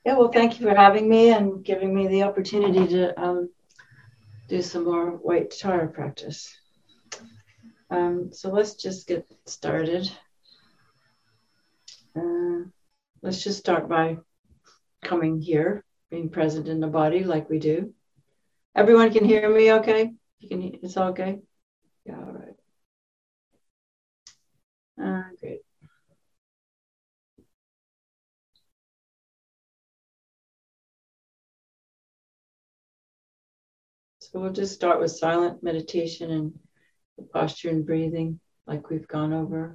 Yeah, well, thank you for having me and giving me the opportunity to do some more white guitar practice. So let's just get started. Uh, let's just start by coming here, being present in the body like we do. Everyone can hear me okay? You can, it's all okay? Yeah, all right. Great. So we'll just start with silent meditation and the posture and breathing like we've gone over.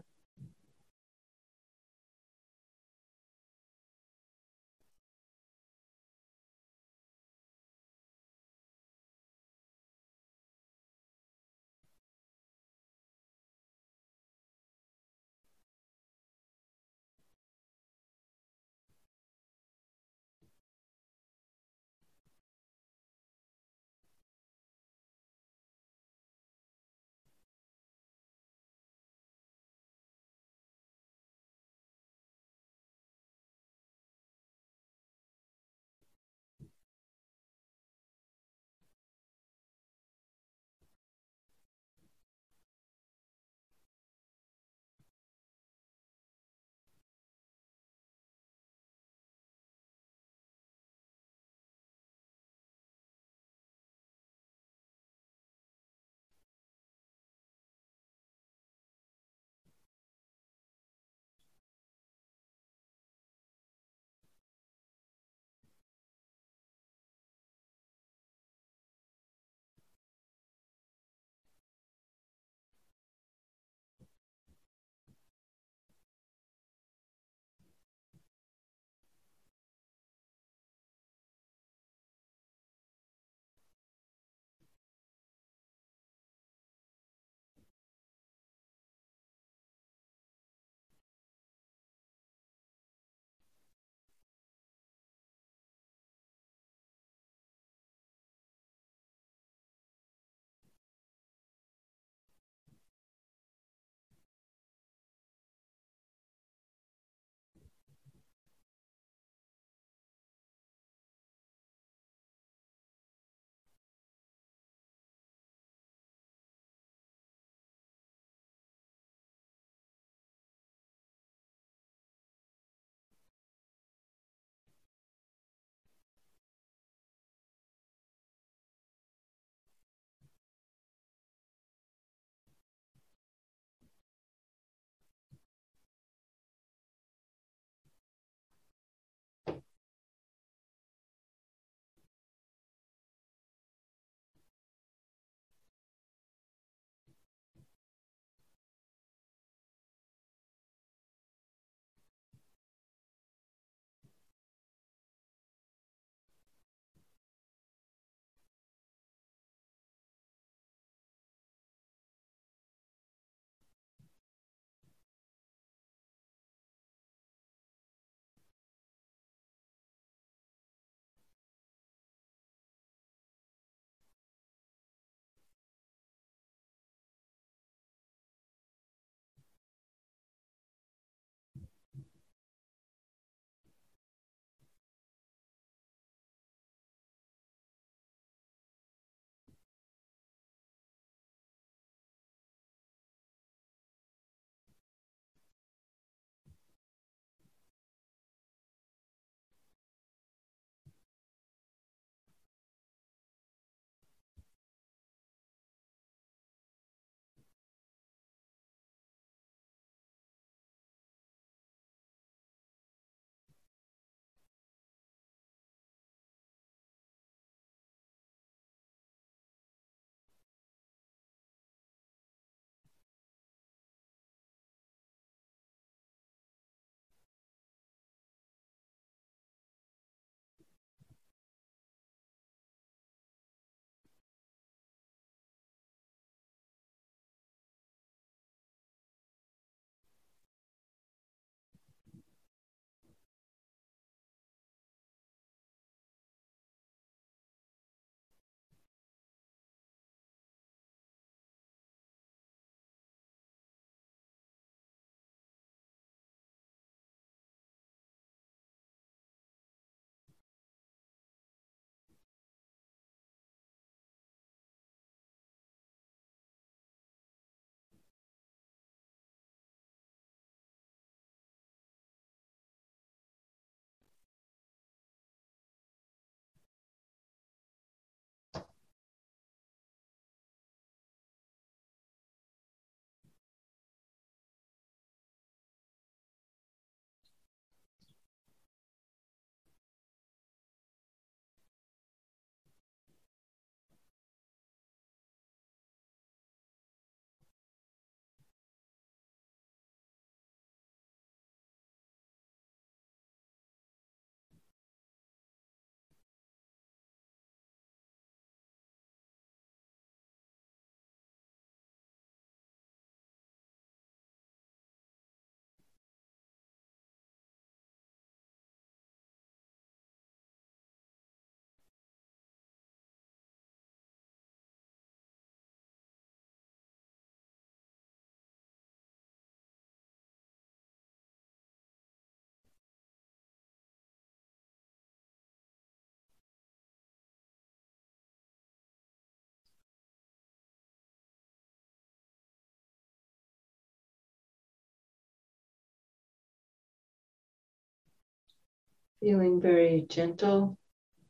Feeling very gentle.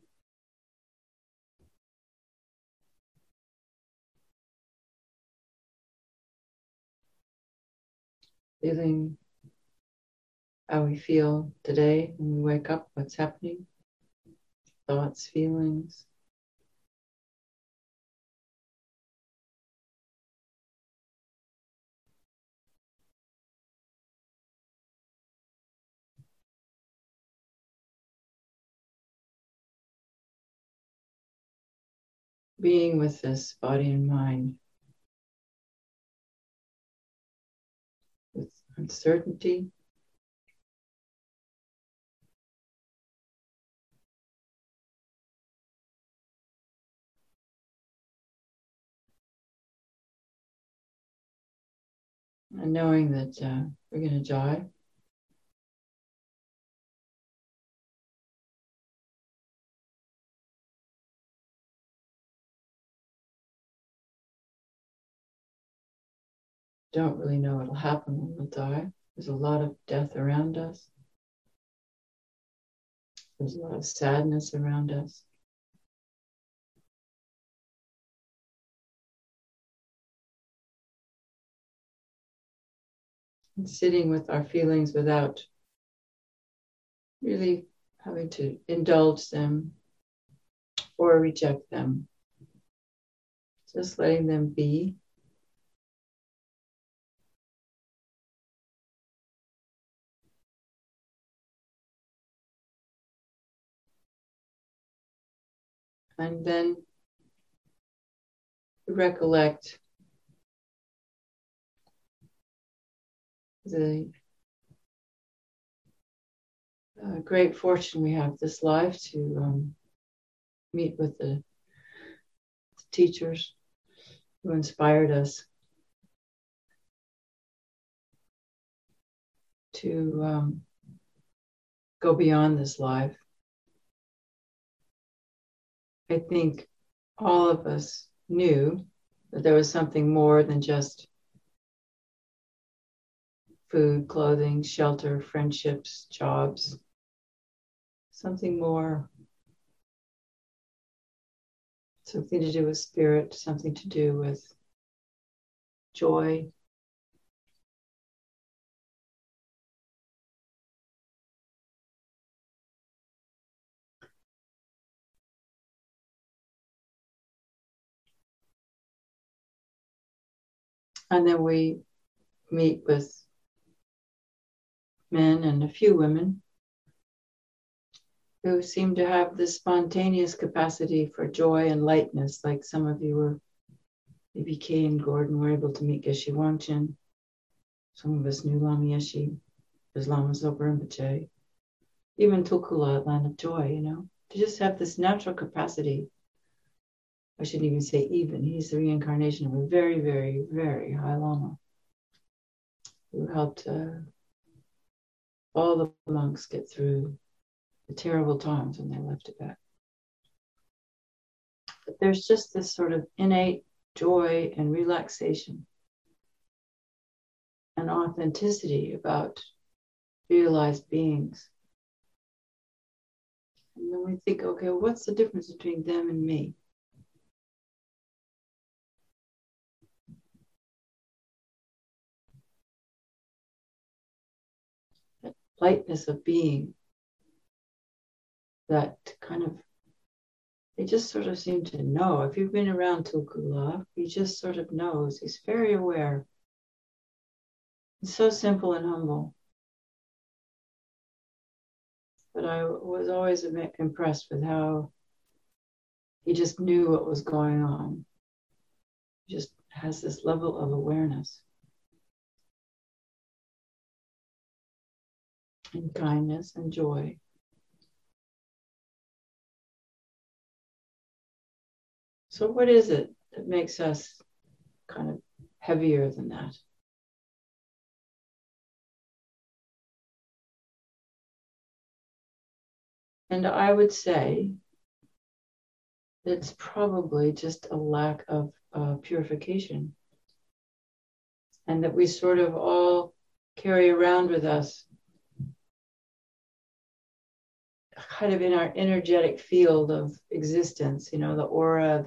Feeling how we feel today when we wake up, what's happening, thoughts, feelings. Being with this body and mind with uncertainty, and knowing that we're going to die. Don't really know what'll happen when we'll die. There's a lot of death around us. There's a lot of sadness around us. And sitting with our feelings without really having to indulge them or reject them. Just letting them be. And then recollect the great fortune we have this life to meet with the teachers who inspired us to go beyond this life. I think all of us knew that there was something more than just food, clothing, shelter, friendships, jobs, something more, something to do with spirit, something to do with joy. And then we meet with men and a few women who seem to have this spontaneous capacity for joy and lightness, like some of you were, maybe Kay and Gordon were able to meet Geshe Wanchen. Some of us knew Lama Yeshe, Lama Zopa Rinpoche, even Tulkula, Land of Joy, to just have this natural capacity. I shouldn't even say even, he's the reincarnation of a very, very, very high Lama who helped all the monks get through the terrible times when they left Tibet. But there's just this sort of innate joy and relaxation and authenticity about realized beings. And then we think, okay, what's the difference between them and me? That lightness of being, that kind of, they just sort of seem to know. If you've been around Tulkula, he just sort of knows. He's very aware. It's so simple and humble. But I was always impressed with how he just knew what was going on. He just has this level of awareness and kindness and joy. So what is it that makes us kind of heavier than that? And I would say it's probably just a lack of purification. And that we sort of all carry around with us kind of in our energetic field of existence, you know, the aura,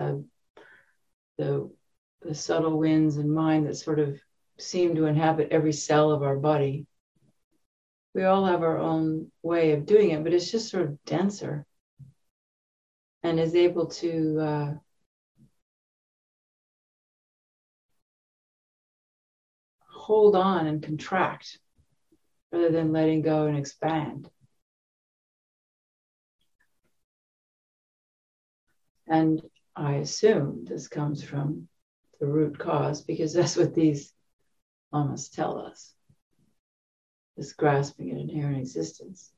the subtle winds and mind that sort of seem to inhabit every cell of our body. We all have our own way of doing it, but it's just sort of denser and is able to hold on and contract rather than letting go and expand. And I assume this comes from the root cause, because that's what these lamas tell us, this grasping at inherent existence.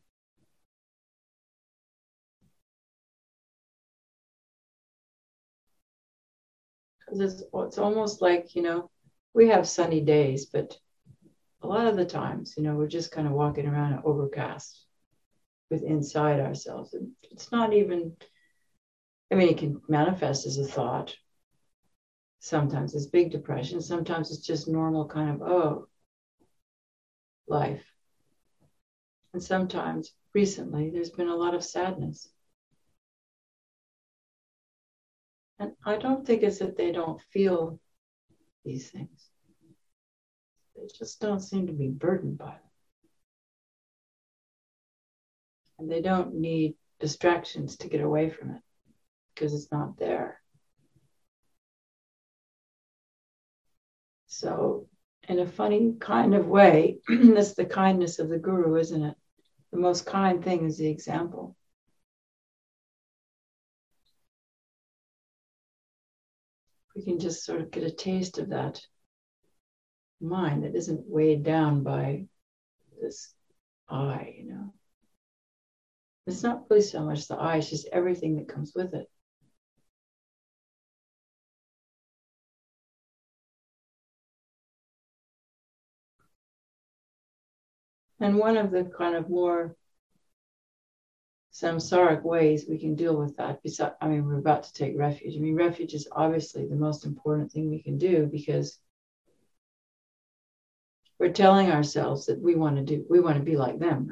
Because it's almost like, you know, we have sunny days, but a lot of the times, you know, we're just kind of walking around overcast with inside ourselves. And it's not even, I mean, it can manifest as a thought. Sometimes it's big depression. Sometimes it's just normal kind of, oh, life. And sometimes recently there's been a lot of sadness. And I don't think it's that they don't feel these things. They just don't seem to be burdened by them. And they don't need distractions to get away from it because it's not there. So in a funny kind of way, that's the kindness of the guru, isn't it? The most kind thing is the example. We can just sort of get a taste of that mind that isn't weighed down by this I, you know. It's not really so much the I, it's just everything that comes with it. And one of the kind of more samsaric ways we can deal with that, besides, I mean, we're about to take refuge. I mean, refuge is obviously the most important thing we can do, because we're telling ourselves that we want to be like them,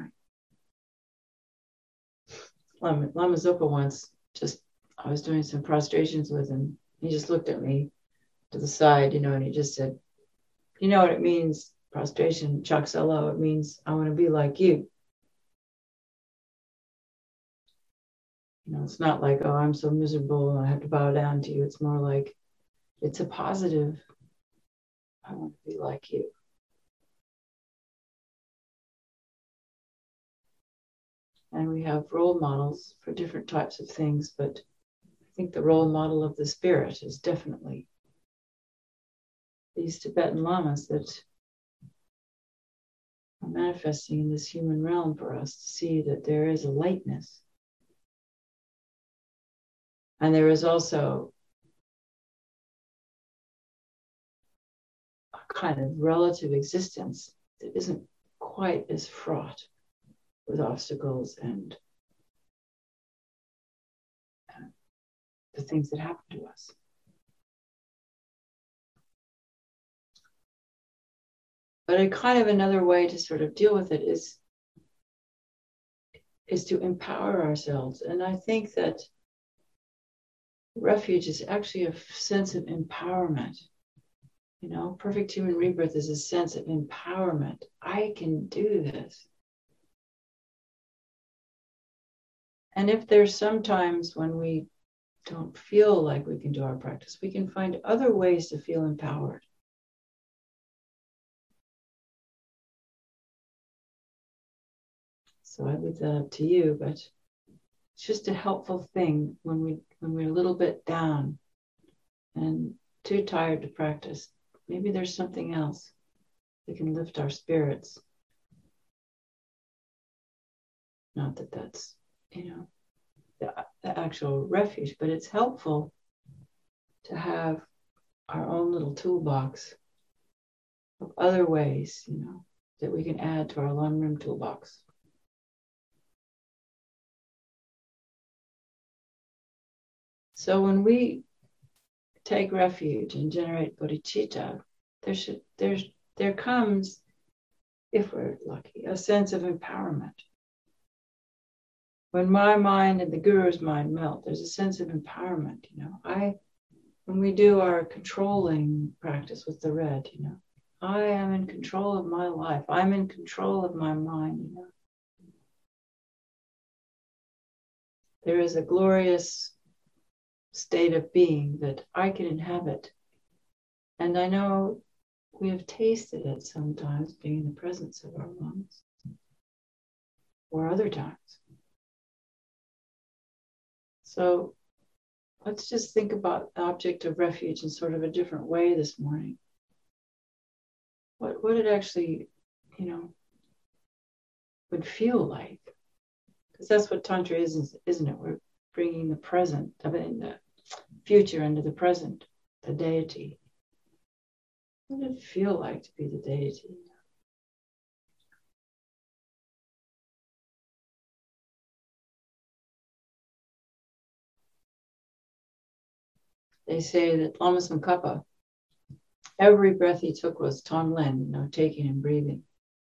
right? Lama Zopa once, I was doing some prostrations with him. He just looked at me to the side, you know, and he just said, you know what it means, prostration, Chaksalo, it means I want to be like you. You know, it's not like, oh, I'm so miserable and I have to bow down to you. It's more like, it's a positive, I want to be like you. And we have role models for different types of things, but I think the role model of the spirit is definitely these Tibetan lamas that are manifesting in this human realm for us to see that there is a lightness. And there is also a kind of relative existence that isn't quite as fraught with obstacles and the things that happen to us. But a kind of another way to sort of deal with it is to empower ourselves. And I think that refuge is actually a sense of empowerment. You know, perfect human rebirth is a sense of empowerment. I can do this. And if there's sometimes when we don't feel like we can do our practice, we can find other ways to feel empowered. So I leave that up to you, but it's just a helpful thing when we're a little bit down and too tired to practice. Maybe there's something else that can lift our spirits. Not that that's, you know, the actual refuge, but it's helpful to have our own little toolbox of other ways, you know, that we can add to our long rim toolbox. So when we take refuge and generate bodhicitta, there comes, if we're lucky, a sense of empowerment. when my mind and the guru's mind melt, there's a sense of empowerment, when we do our controlling practice with the red, I am in control of my life. I'm in control of my mind, There is a glorious state of being that I can inhabit. And I know we have tasted it sometimes, being in the presence of our ones, or other times. So let's just think about the object of refuge in sort of a different way this morning. What it actually, would feel like. Because that's what Tantra is, isn't it? We're bringing the present, the future into the present, the deity. What did it feel like to be the deity? They say that Lama Tsongkhapa, every breath he took was Tonglen, taking and breathing.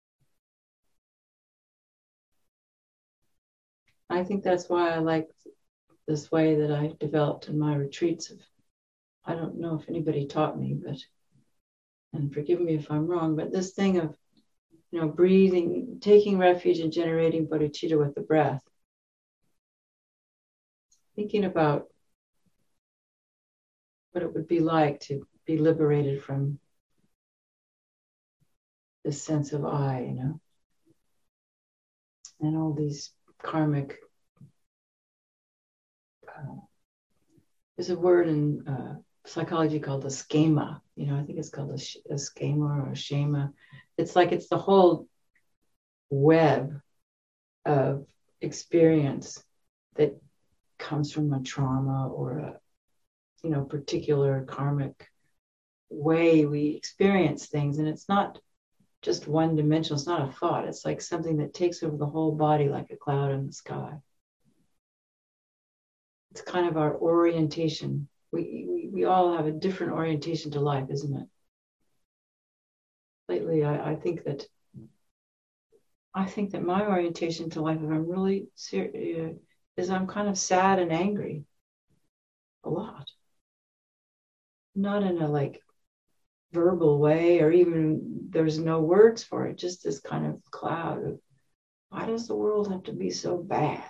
I think that's why I like this way that I developed in my retreats. I don't know if anybody taught me, and forgive me if I'm wrong, but this thing of, breathing, taking refuge and generating bodhicitta with the breath. Thinking about what it would be like to be liberated from this sense of I, and all these karmic. There's a word in psychology called a schema. I think it's called a schema or a shema. It's like it's the whole web of experience that comes from a trauma or a particular karmic way we experience things. And it's not just one dimensional. It's not a thought. It's like something that takes over the whole body like a cloud in the sky. It's kind of our orientation. We all have a different orientation to life, isn't it? Lately, I think that my orientation to life, if I'm really serious, is I'm kind of sad and angry a lot. Not in a verbal way, or even there's no words for it, just this kind of cloud of, why does the world have to be so bad?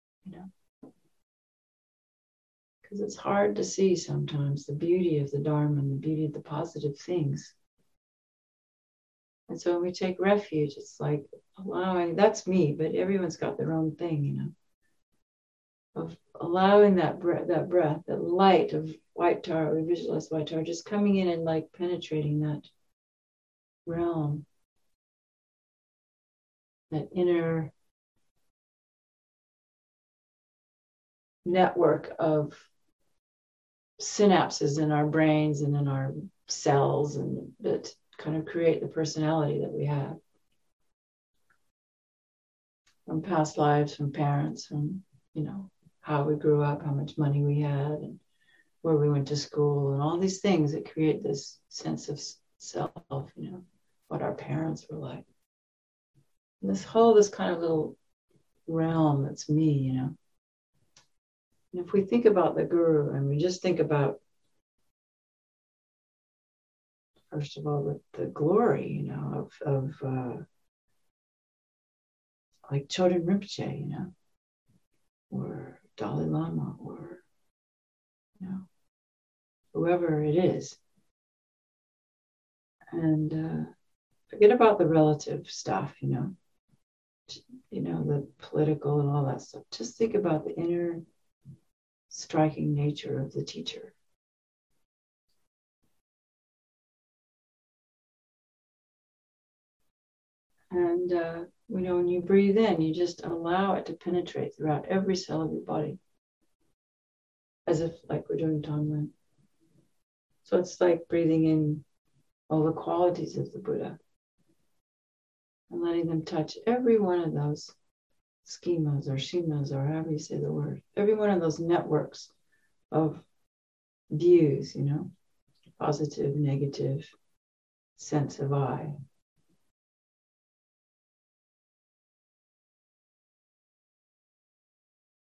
Because it's hard to see sometimes the beauty of the Dharma and the beauty of the positive things. And so when we take refuge, it's like allowing, that's me, but everyone's got their own thing, of allowing that breath, that light of white tar, we visualize white tar, just coming in and penetrating that realm, that inner network of synapses in our brains and in our cells, and that kind of create the personality that we have from past lives, from parents, from how we grew up, how much money we had, and where we went to school, and all these things that create this sense of self, what our parents were like. And this kind of little realm that's me, And if we think about the Guru, and we just think about, first of all, the glory, of like Chodron Rinpoche, or Dalai Lama, or whoever it is, and forget about the relative stuff, the political and all that stuff. Just think about the inner striking nature of the teacher. And, when you breathe in, you just allow it to penetrate throughout every cell of your body, as if like we're doing Tonglen. So it's like breathing in all the qualities of the Buddha and letting them touch every one of those schemas or shemas, or however you say the word, every one of those networks of views, positive, negative, sense of I.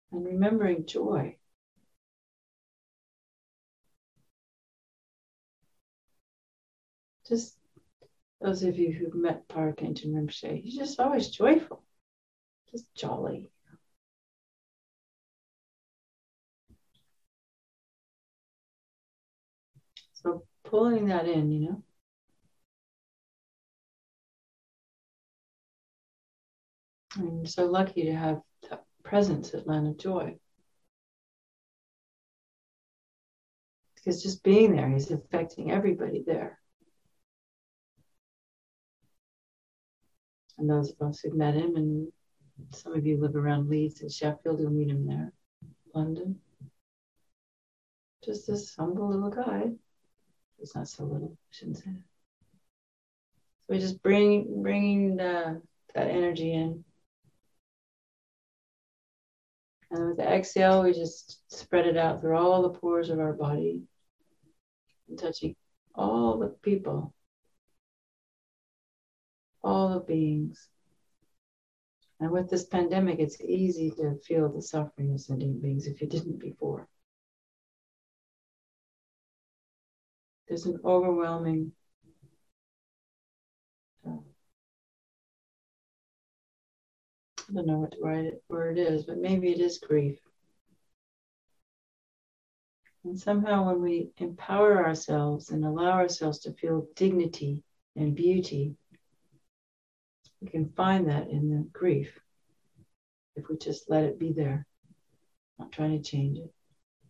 and remembering joy. Just those of you who've met Park Enten Rinpoche, he's just always joyful, just jolly. So pulling that in, I'm so lucky to have that presence at Land of Joy. Because just being there, he's affecting everybody there. And those of us who've met him, and some of you live around Leeds and Sheffield, you'll meet him there, London. Just this humble little guy. He's not so little, I shouldn't say that. So we're just bringing that energy in. And with the exhale, we just spread it out through all the pores of our body and touching all the people, all the beings. And with this pandemic, it's easy to feel the suffering of sentient beings if you didn't before. There's an overwhelming I don't know what the word is, but maybe it is grief. And somehow when we empower ourselves and allow ourselves to feel dignity and beauty, we can find that in the grief if we just let it be there, not trying to change it.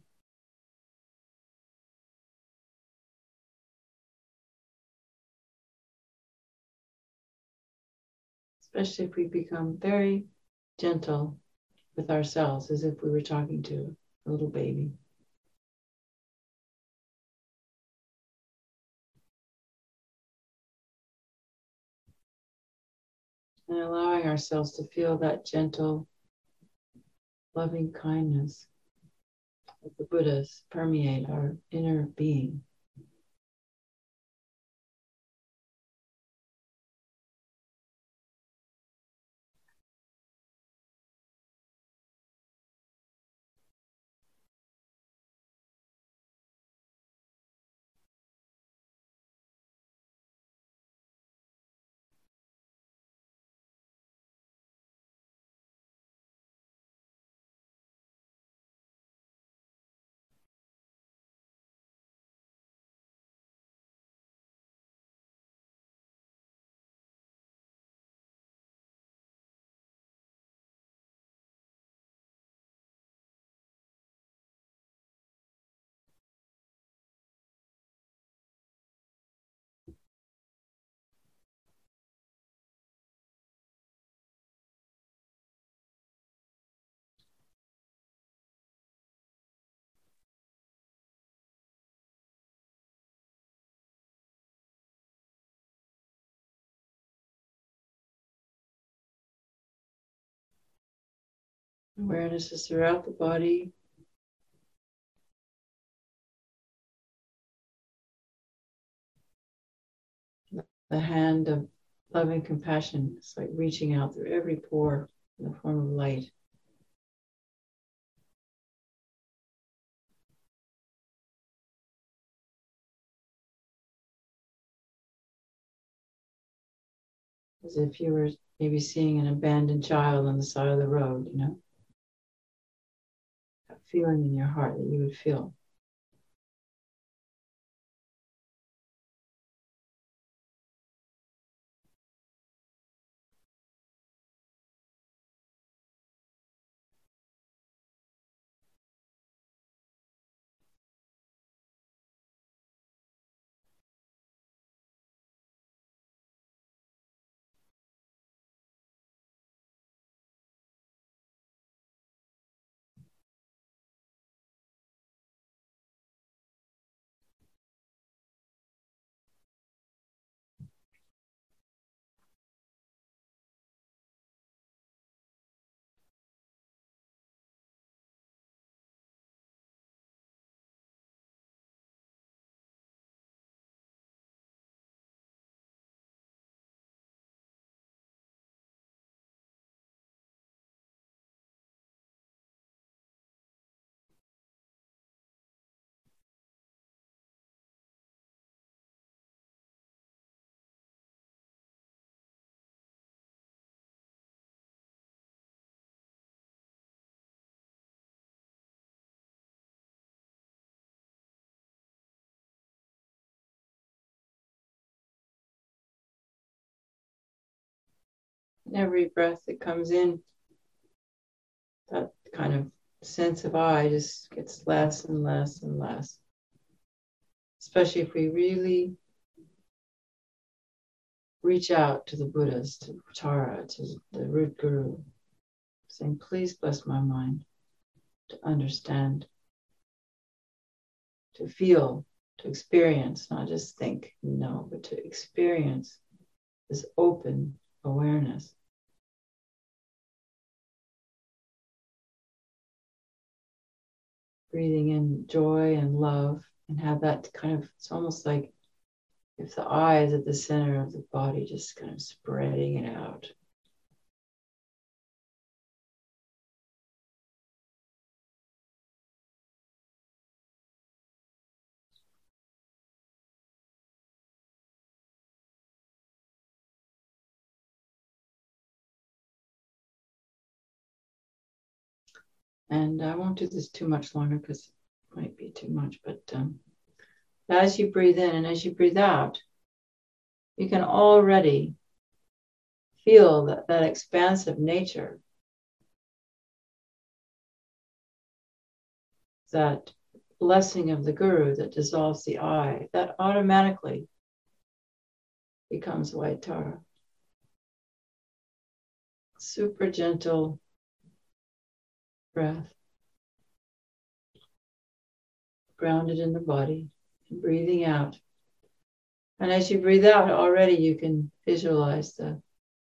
Especially if we become very gentle with ourselves, as if we were talking to a little baby. And allowing ourselves to feel that gentle, loving kindness of the Buddhas permeate our inner being. Awareness is throughout the body. The hand of loving compassion is like reaching out through every pore in the form of light. As if you were maybe seeing an abandoned child on the side of the road, that feeling in your heart that you would feel. And every breath that comes in, that kind of sense of I just gets less and less and less. Especially if we really reach out to the Buddhas, to Tara, to the root guru, saying, please bless my mind to understand, to feel, to experience, not just think, no, but to experience this open awareness. Breathing in joy and love, and have that kind of, it's almost like if the eye is at the center of the body, just kind of spreading it out. And I won't do this too much longer because it might be too much, but as you breathe in and as you breathe out, you can already feel that expansive nature, that blessing of the Guru that dissolves the I, that automatically becomes white Tara. Super gentle breath, grounded in the body, and breathing out. And as you breathe out, already you can visualize the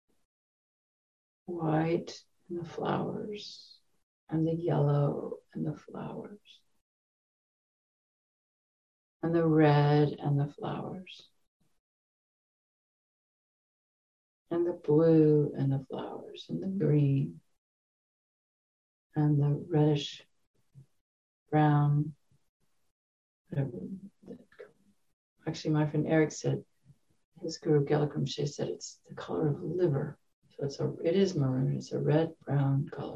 white and the flowers, and the yellow and the flowers, and the red and the flowers, and the blue and the flowers, and the green, and the reddish brown, whatever. Actually, my friend Eric said, his guru Geluk Rinpoche said it's the color of liver. So it is maroon, it's a red-brown color.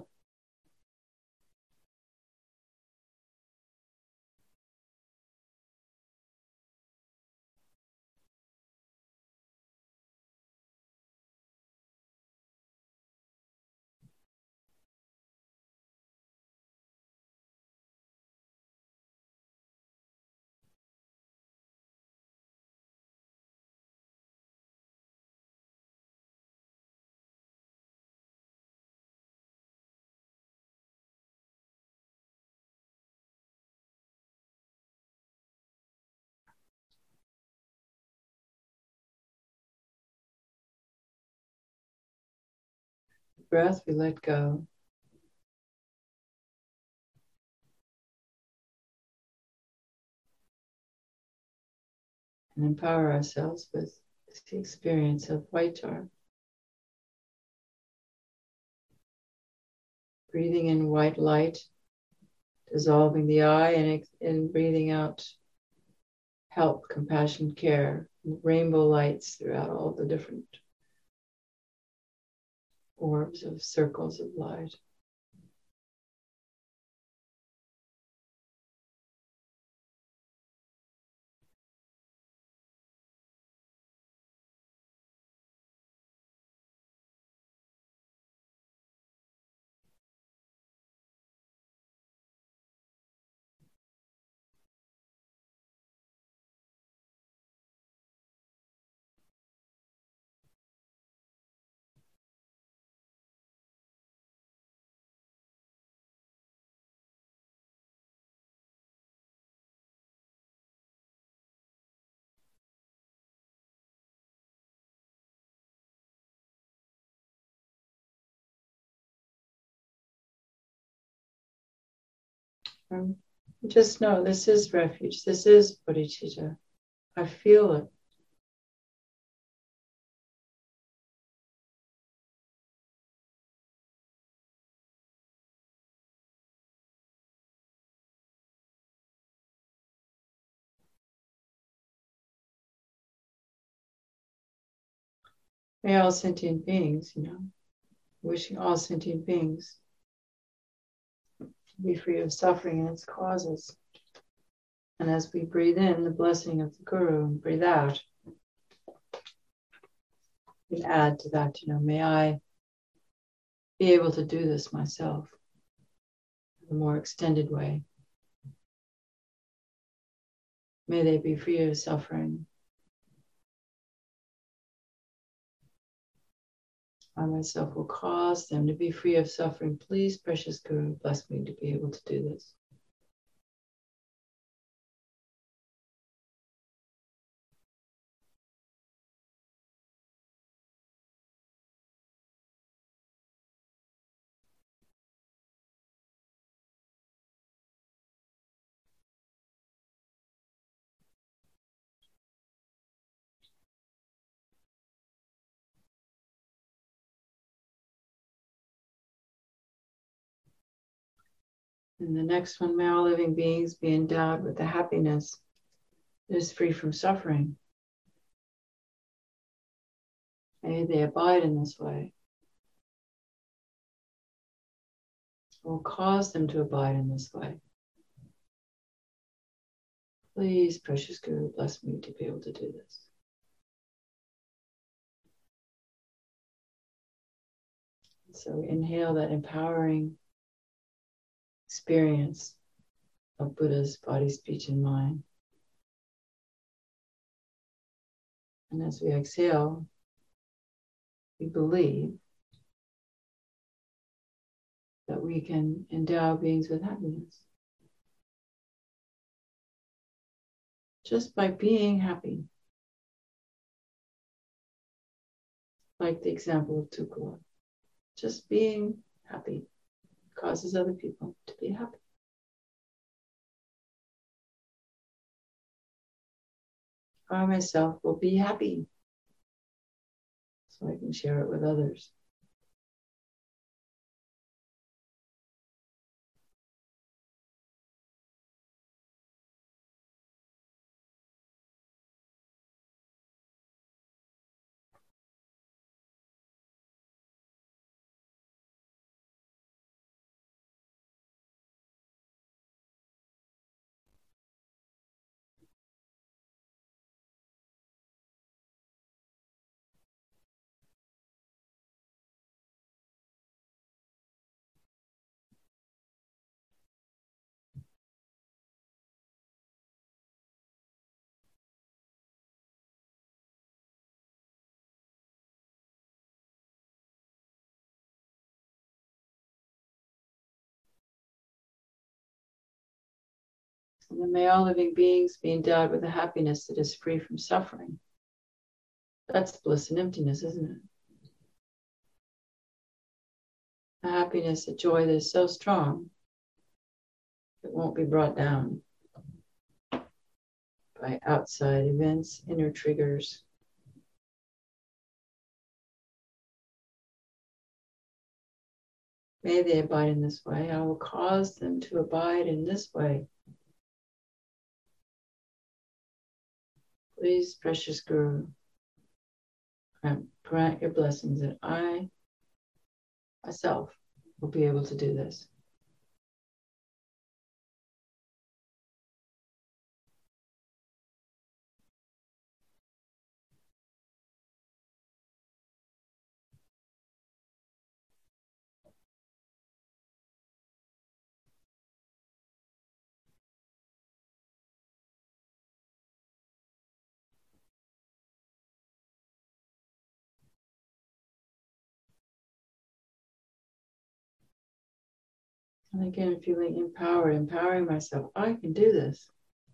Breath, we let go. And empower ourselves with the experience of white Tara. Breathing in white light, dissolving the I, and breathing out help, compassion, care, rainbow lights throughout all the different orbs of circles of light. Just know this is refuge. This is bodhicitta. I feel it. May all sentient beings, wishing all sentient beings to be free of suffering and its causes. And as we breathe in the blessing of the Guru and breathe out, we add to that, may I be able to do this myself in a more extended way. May they be free of suffering. I myself will cause them to be free of suffering. Please, precious Guru, bless me to be able to do this. And the next one, may all living beings be endowed with the happiness that is free from suffering. May they abide in this way. Will cause them to abide in this way. Please, precious Guru, bless me to be able to do this. So inhale that empowering experience of Buddha's body, speech, and mind. And as we exhale, we believe that we can endow beings with happiness. Just by being happy. Like the example of Tukula. Just being happy causes other people to be happy. I myself will be happy so I can share it with others. And then may all living beings be endowed with a happiness that is free from suffering. That's bliss and emptiness, isn't it? A happiness, a joy that is so strong, it won't be brought down by outside events, inner triggers. May they abide in this way. I will cause them to abide in this way. Please, precious Guru, grant your blessings that I myself will be able to do this. And again, feeling empowered, empowering myself. I can do this.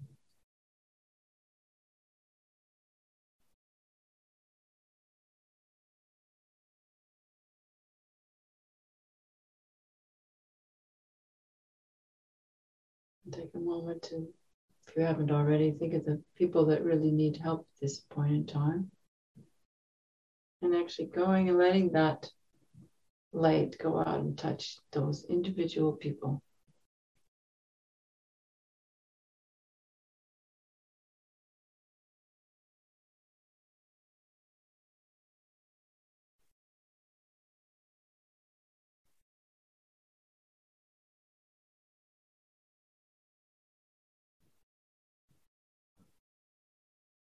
And take a moment to, if you haven't already, think of the people that really need help at this point in time. And actually going and letting that light go out and touch those individual people.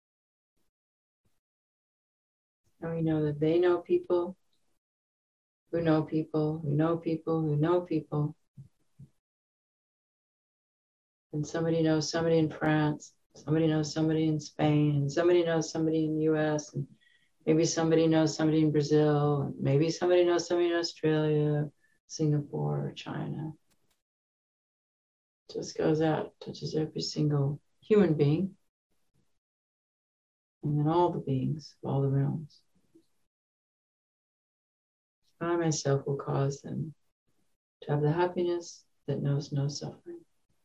And we know that they know people who know people, who know people, who know people. And somebody knows somebody in France, somebody knows somebody in Spain, and somebody knows somebody in the US, and maybe somebody knows somebody in Brazil, and maybe somebody knows somebody in Australia, Singapore, or China. Just goes out, touches every single human being, and then all the beings of all the realms. I myself will cause them to have the happiness that knows no suffering.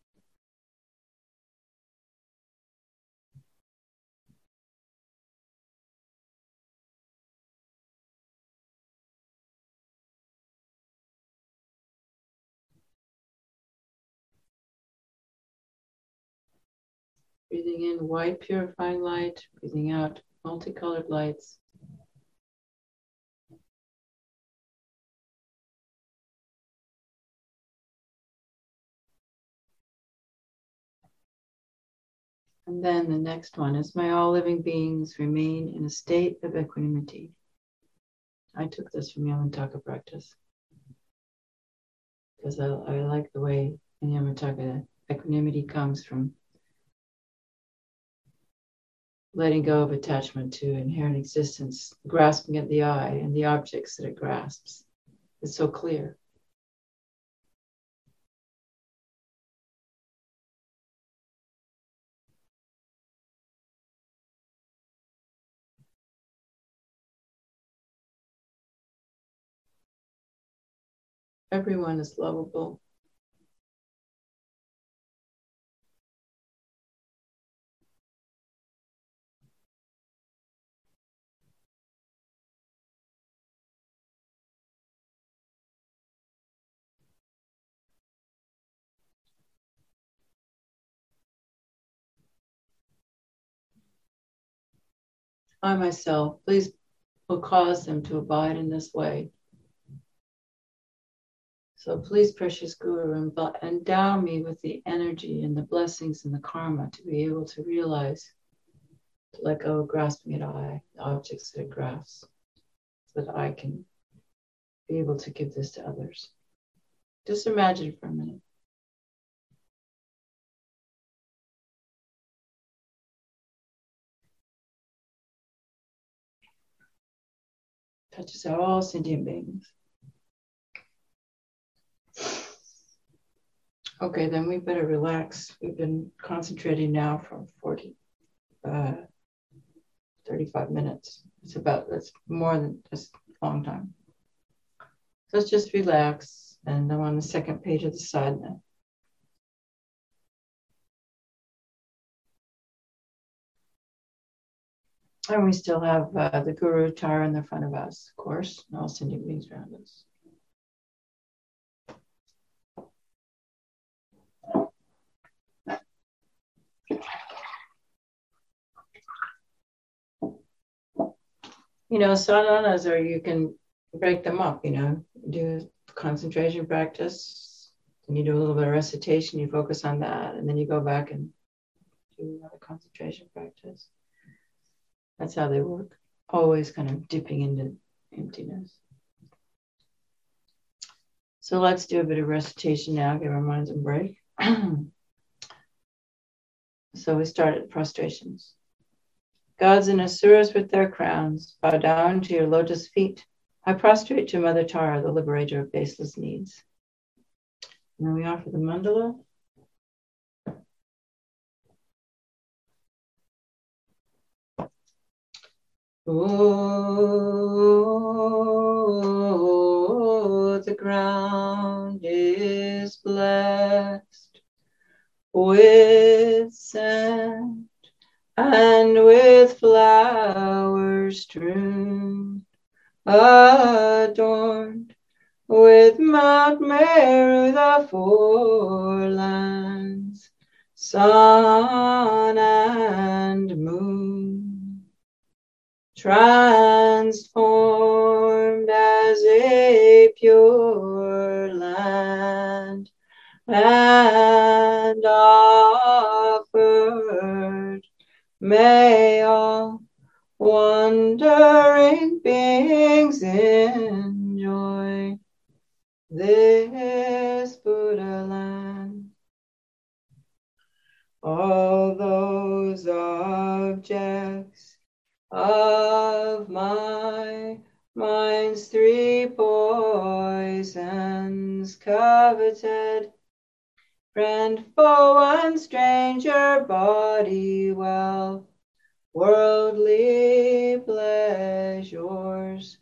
Breathing in white purifying light, breathing out multicolored lights. And then the next one is, may all living beings remain in a state of equanimity. I took this from Yamataka practice because I like the way in Yamataka equanimity comes from letting go of attachment to inherent existence, grasping at the eye and the objects that it grasps. It's so clear. Everyone is lovable. I myself, please, will cause them to abide in this way. So please, precious Guru, endow me with the energy and the blessings and the karma to be able to realize, to let go of grasping at eye, the objects that it grasps, so that I can be able to give this to others. Just imagine for a minute. Touches all sentient beings. Okay, then we better relax. We've been concentrating now for 35 minutes. That's more than just a long time. So let's just relax. And I'm on the second page of the sadhana. And we still have the Guru Tara in the front of us, of course, and all sentient beings around us. Sadhanas, or you can break them up, do concentration practice, and you do a little bit of recitation, you focus on that, and then you go back and do another concentration practice. That's how they work. Always kind of dipping into emptiness. So let's do a bit of recitation now, give our minds a break. So we start at prostrations. Gods and asuras with their crowns, bow down to your lotus feet. I prostrate to Mother Tara, the liberator of baseless needs. And then we offer the mandala. Oh, the ground is blessed with sand and with flowers strewn, adorned with Mount Meru, the four lands, sun and moon, transformed as a pure land, and offered, may all wandering beings in enjoy this Buddha land. All those objects of my mind's three poisons, coveted, friend, foe, and stranger, body, wealth, worldly pleasures,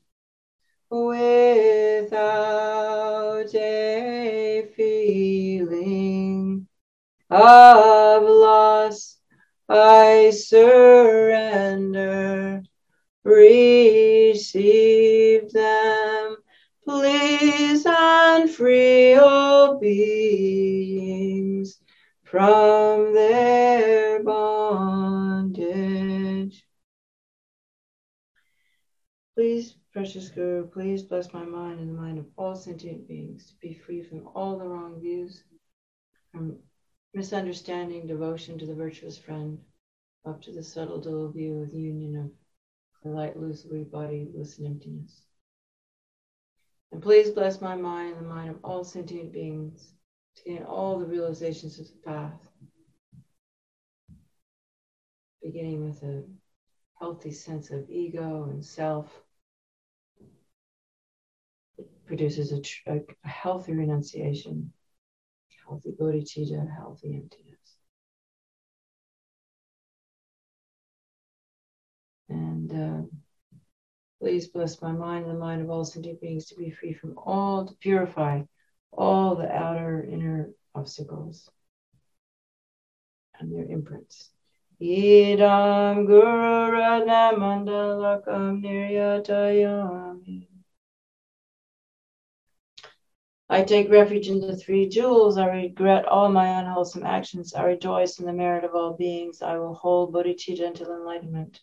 without a feeling of loss, I surrender, receive them, please, and free all beings from their bondage. Please, precious Guru, please bless my mind and the mind of all sentient beings to be free from all the wrong views, from misunderstanding, devotion to the virtuous friend, up to the subtle dual view of the union of the light, loose, weak body, bliss, and emptiness. And please bless my mind and the mind of all sentient beings to gain all the realizations of the path, beginning with a healthy sense of ego and self. It produces a healthy renunciation, healthy bodhicitta, healthy emptiness. And please bless my mind and the mind of all sentient beings to be free from all, to purify all the outer, inner obstacles and their imprints. Idam Guru Radha Mandalakam Niryatayami. I take refuge in the three jewels. I regret all my unwholesome actions. I rejoice in the merit of all beings. I will hold bodhicitta until enlightenment.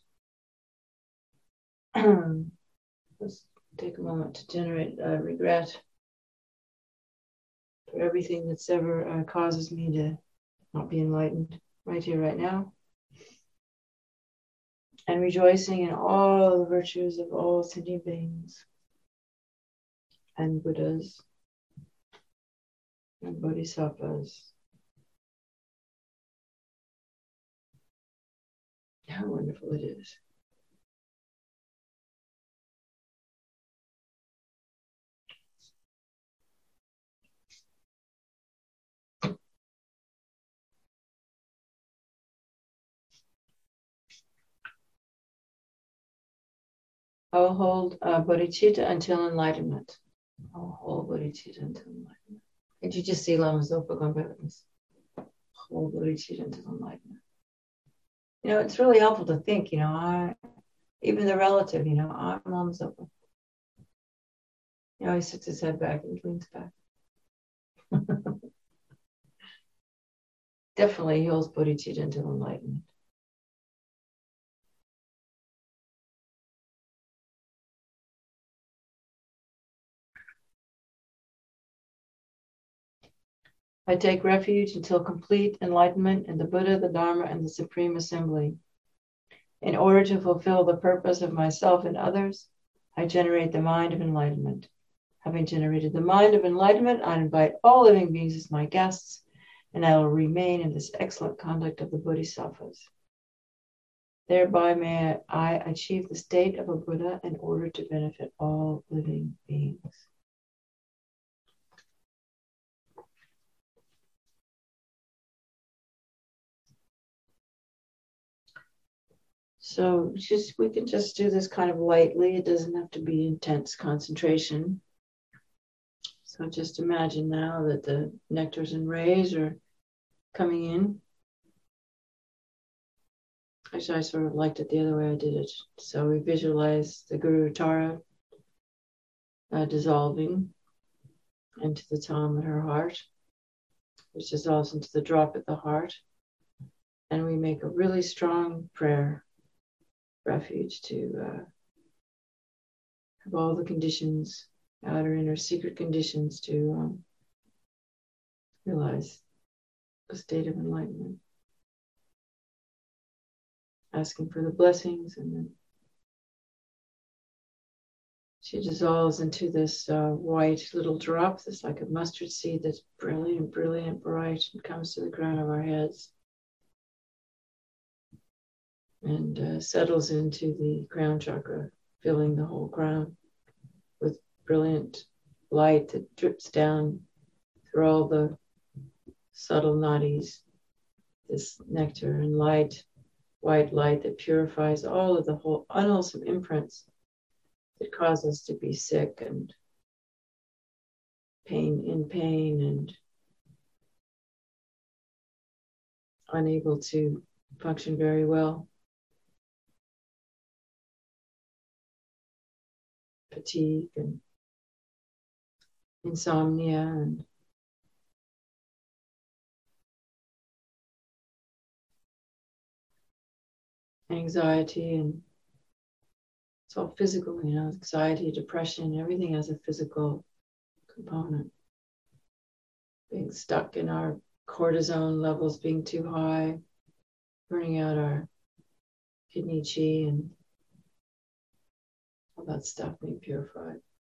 Let's take a moment to generate regret for everything that's ever causes me to not be enlightened right here, right now. And rejoicing in all the virtues of all sentient beings and Buddhas and Bodhisattvas. How wonderful it is. I will hold bodhicitta until enlightenment. I will hold bodhicitta until enlightenment. Can't you just see Lama Zopa going back with this? Hold bodhicitta until enlightenment. You know, it's really helpful to think, you know, even the relative, you know, I'm Lama Zopa. You know, he sits his head back and leans back. Definitely he holds bodhicitta until enlightenment. I take refuge until complete enlightenment in the Buddha, the Dharma, and the Supreme Assembly. In order to fulfill the purpose of myself and others, I generate the mind of enlightenment. Having generated the mind of enlightenment, I invite all living beings as my guests, and I will remain in this excellent conduct of the Bodhisattvas. Thereby may I achieve the state of a Buddha in order to benefit all living beings. So we can just do this kind of lightly. It doesn't have to be intense concentration. So just imagine now that the nectars and rays are coming in. Actually, I sort of liked it the other way I did it. So we visualize the Guru Tara dissolving into the Tam at her heart, which dissolves into the drop at the heart. And we make a really strong prayer refuge to have all the conditions, outer, inner, secret conditions to realize a state of enlightenment. Asking for the blessings and then She dissolves into this white little drop that's like a mustard seed that's brilliant, brilliant, bright, and comes to the crown of our heads and settles into the crown chakra, filling the whole crown with brilliant light that drips down through all the subtle nadis, this nectar and light, white light that purifies all of the whole unwholesome imprints that cause us to be sick and pain and unable to function very well. Fatigue and insomnia and anxiety, and it's all physical, anxiety, depression, everything has a physical component. Being stuck in our cortisone levels being too high, burning out our kidney chi, and all that stuff being purified.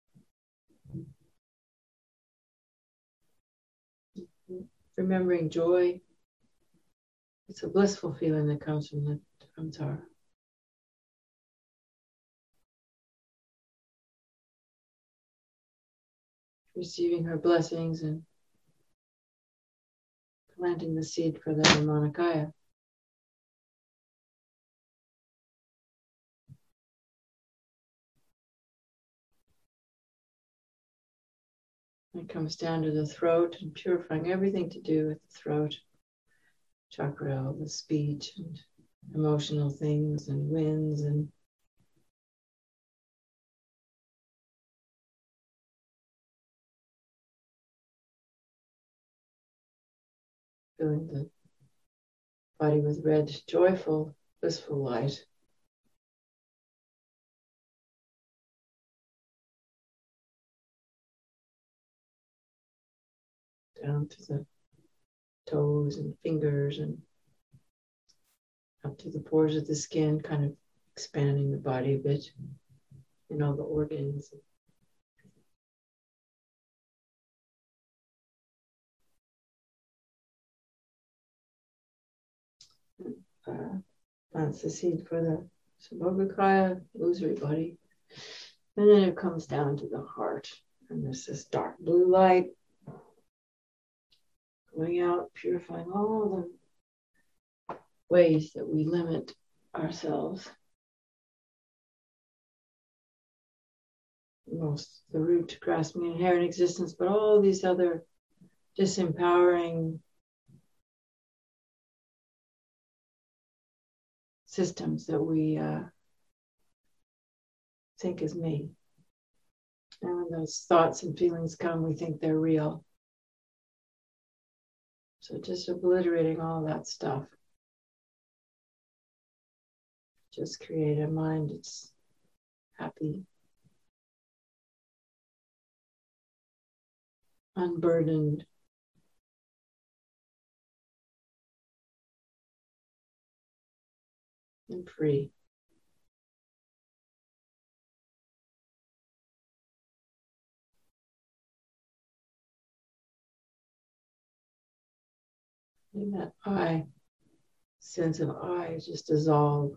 Remembering joy, it's a blissful feeling that comes from Tara. Receiving her blessings and planting the seed for the Nirmanakaya. It comes down to the throat and purifying everything to do with the throat chakra, all the speech and emotional things and winds and filling the body with red, joyful, blissful light. Down to the toes and fingers and up to the pores of the skin, kind of expanding the body a bit in all the organs. Plants the seed for the Sambhogakaya, illusory body. And then it comes down to the heart. And there's this dark blue light going out, purifying all the ways that we limit ourselves. Most the root grasping inherent existence, but all these other disempowering systems that we think is me. And when those thoughts and feelings come, we think they're real. So just obliterating all that stuff. Just create a mind that's happy, unburdened, and free. And that I, sense of I, just dissolve.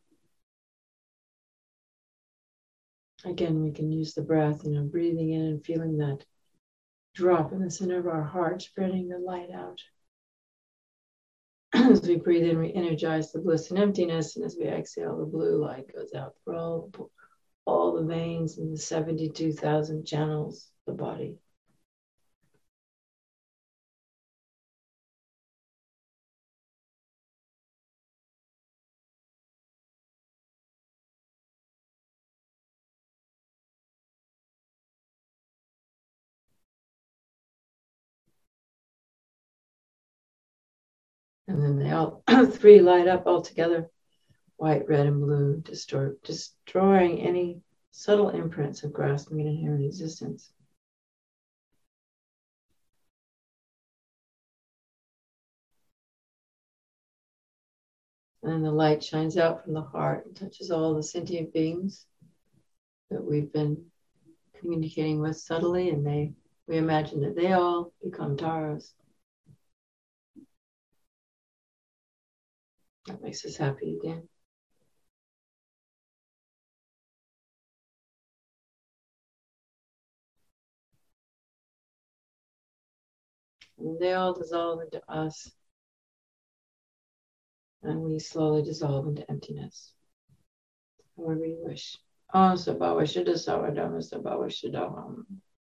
Again, we can use the breath, breathing in and feeling that drop in the center of our heart, spreading the light out. As we breathe in, we energize the bliss and emptiness, and as we exhale, the blue light goes out through all the veins and the 72,000 channels of the body. And then they all three light up all together, white, red, and blue, destroying any subtle imprints of grasping and inherent existence. And then the light shines out from the heart and touches all the sentient beings that we've been communicating with subtly, and we imagine that they all become Taras. That makes us happy again. And they all dissolve into us, and we slowly dissolve into emptiness. However you wish. Om Sabhava Shuddha Savadama Sabhava Shuddham.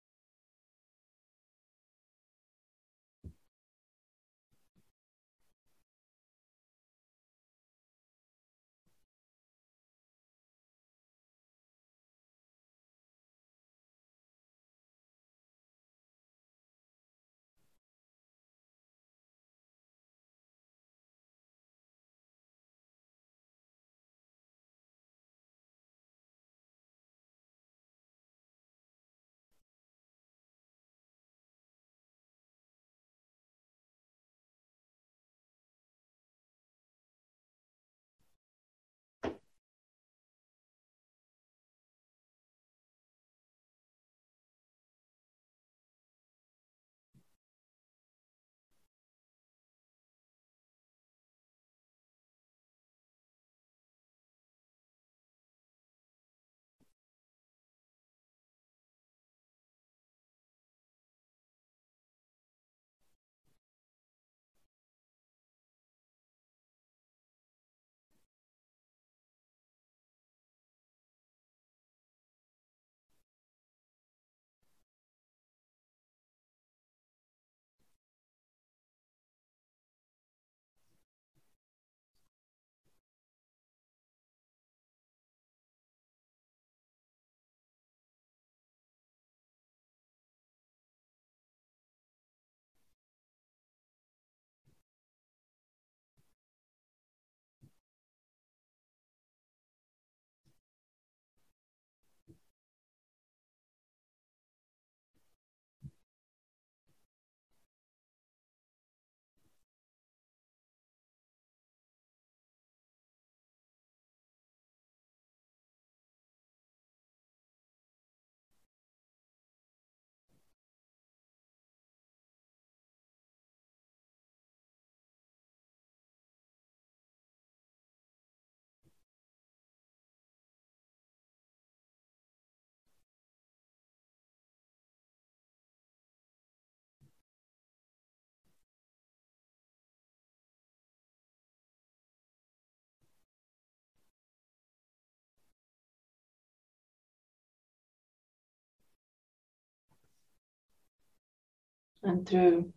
And through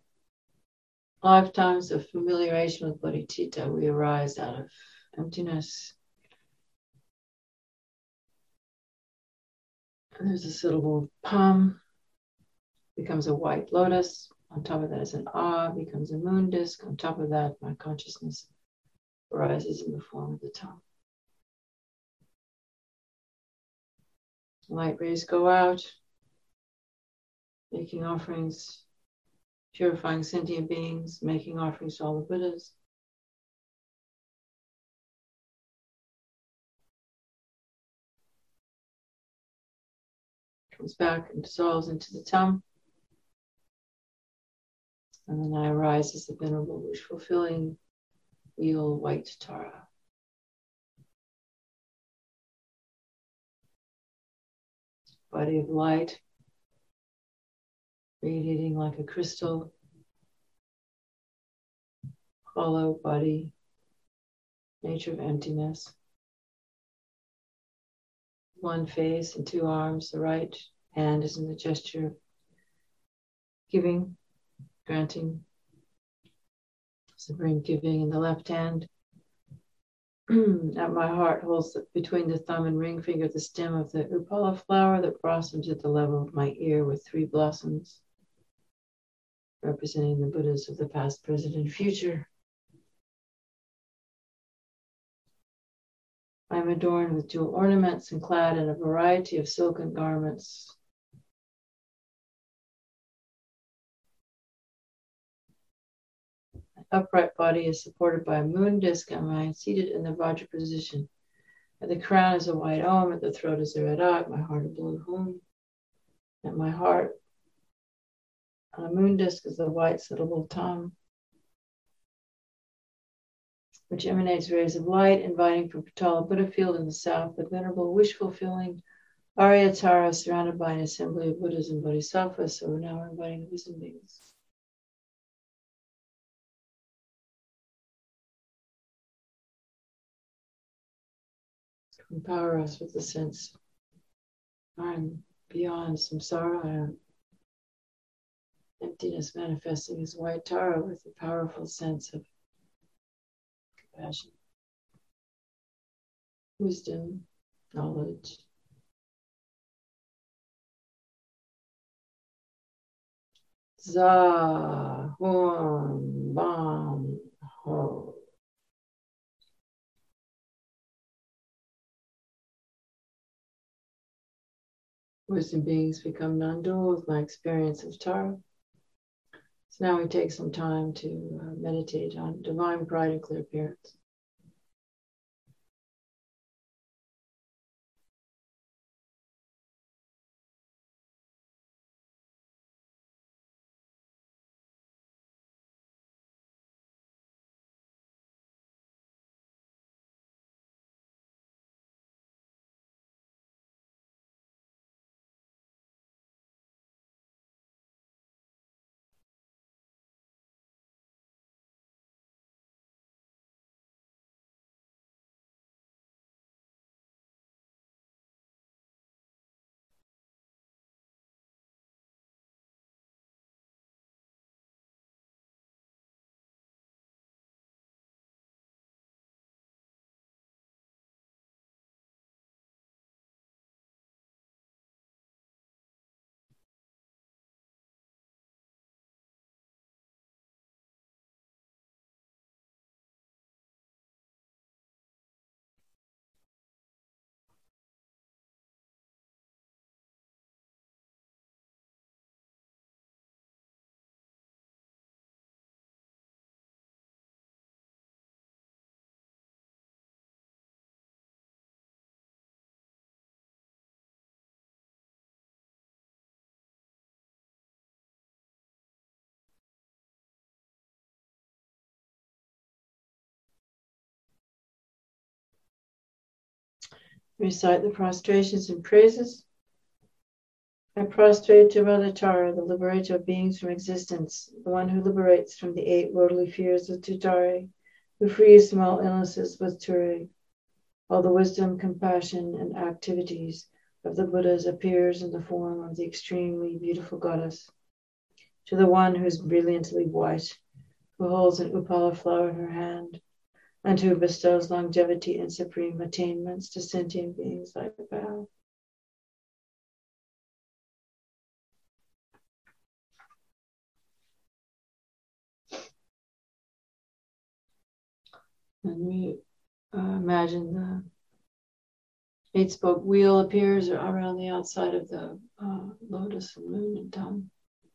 lifetimes of familiarization with bodhicitta, we arise out of emptiness. And there's a syllable palm, becomes a white lotus. On top of that is an ah, becomes a moon disk. On top of that, my consciousness arises in the form of the tongue. Light rays go out, making offerings, purifying sentient beings, making offerings to all the Buddhas. Comes back and dissolves into the tongue. And then I arise as the venerable wish-fulfilling wheel white Tara. Body of light, radiating like a crystal, hollow body, nature of emptiness. One face and two arms. The right hand is in the gesture of giving, granting, supreme giving, and the left hand at my heart holds between the thumb and ring finger the stem of the upala flower that blossoms at the level of my ear with three blossoms, representing the Buddhas of the past, present, and future. I am adorned with jewel ornaments and clad in a variety of silken garments. My upright body is supported by a moon disk, and I am seated in the Vajra position. At the crown is a white Om, at the throat is a red Ak, my heart a blue Hum. At my heart, on a moon disk, is the white syllable tam, which emanates rays of light, inviting from Patala Buddha field in the south, the venerable, wish-fulfilling Aryatara, surrounded by an assembly of Buddhas and Bodhisattvas. So now we're inviting the wisdom beings. Empower us with the sense I'm beyond samsara, emptiness manifesting as white Tara with a powerful sense of compassion, wisdom, knowledge. Za, Hum, Bam, Ho. Wisdom beings become non-dual with my experience of Tara. So now we take some time to meditate on divine pride and clear appearance. Recite the prostrations and praises. I prostrate to Mother Tara, the liberator of beings from existence, the one who liberates from the 8 worldly fears with Tutare, who frees from all illnesses with Ture. All the wisdom, compassion, and activities of the Buddhas appears in the form of the extremely beautiful goddess. To the one who is brilliantly white, who holds an upala flower in her hand, and who bestows longevity and supreme attainments to sentient beings like Bao. And we imagine the 8-spoke wheel appears around the outside of the lotus and moon and tongue.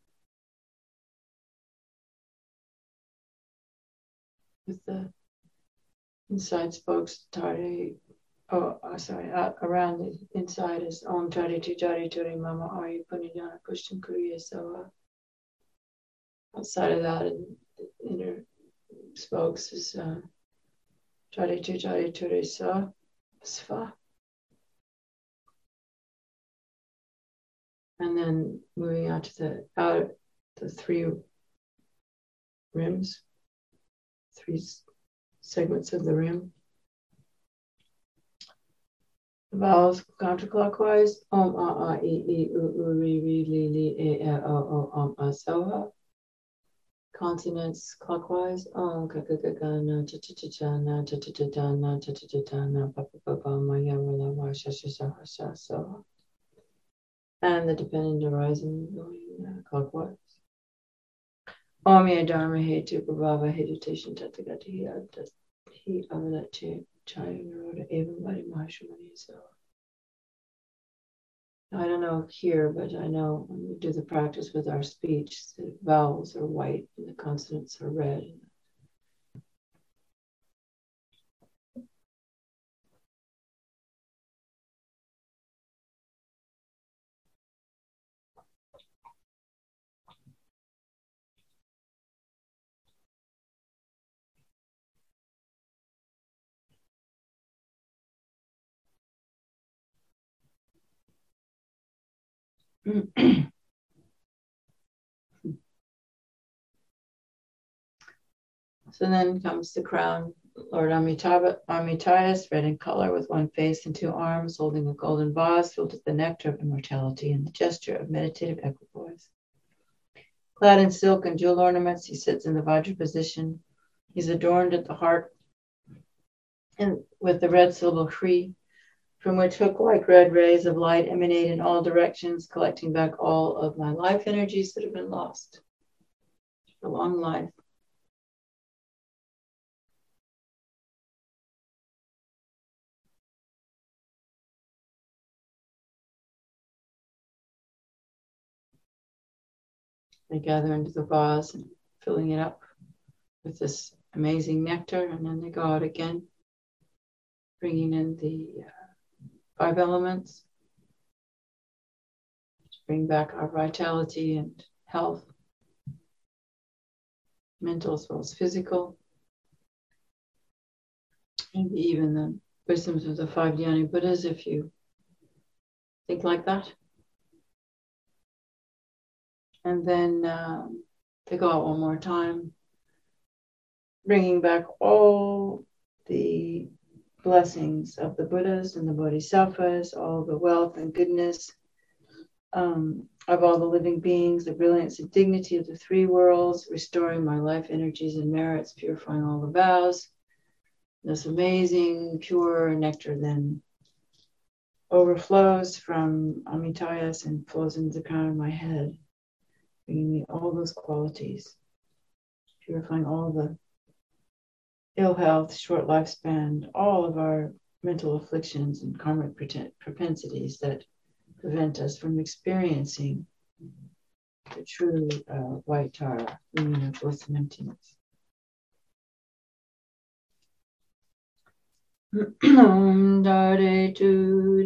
With the inside spokes, Tare, around the inside is Om Tare Tujari Turi Mama Ari Punijana Pushtam Kuriya. So outside of that, and the inner spokes is Tare Tujari Turi Sa Sva. And then moving out to the 3 rims, 3 segments of the rim. The vowels counterclockwise. Om a e e u u ri ri li li e o o a soha. Consonants clockwise. Om ka ka ka ka na cha cha cha cha na cha cha cha cha na cha cha cha cha na pa pa pa pa ma ya wa la wa sha sha sha sha soha. And the dependent arising going clockwise. Om ya dharma hetu prabhava hedutation tatagati hi avalati chaya naroda evam badi mahashamani. So I don't know here, but I know when we do the practice with our speech, the vowels are white and the consonants are red. So then comes the crown. Lord Amityas, red in color, with one face and two arms, holding a golden vase filled with the nectar of immortality and the gesture of meditative equipoise. Clad in silk and jewel ornaments, he sits in the Vajra position. He's adorned at the heart and with the red syllable Hri, from which hook-like red rays of light emanate in all directions, collecting back all of my life energies that have been lost. A long life. They gather into the vase and filling it up with this amazing nectar, and then they go out again, bringing in the 5 elements to bring back our vitality and health, mental as well as physical, and even the wisdoms of the 5 Dhyani Buddhas, if you think like that. And then they go out one more time, bringing back all the blessings of the Buddhas and the Bodhisattvas, all the wealth and goodness of all the living beings, the brilliance and dignity of the 3 worlds, restoring my life energies and merits, purifying all the vows. This amazing pure nectar then overflows from Amityas and flows into the crown of my head, bringing me all those qualities, purifying all the ill health, short lifespan, all of our mental afflictions and karmic propensities that prevent us from experiencing the true white Tara, meaning of bliss and emptiness. Om Dare Tu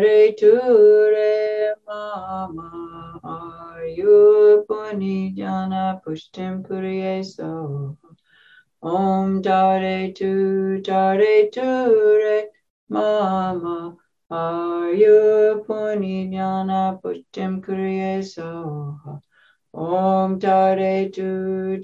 Re Mama Ayu Puni Jana Pushtim Puriye So Om Dare Tu Re Mama Ayu Puni Jana Pushtim Puriye So Om Dare Tu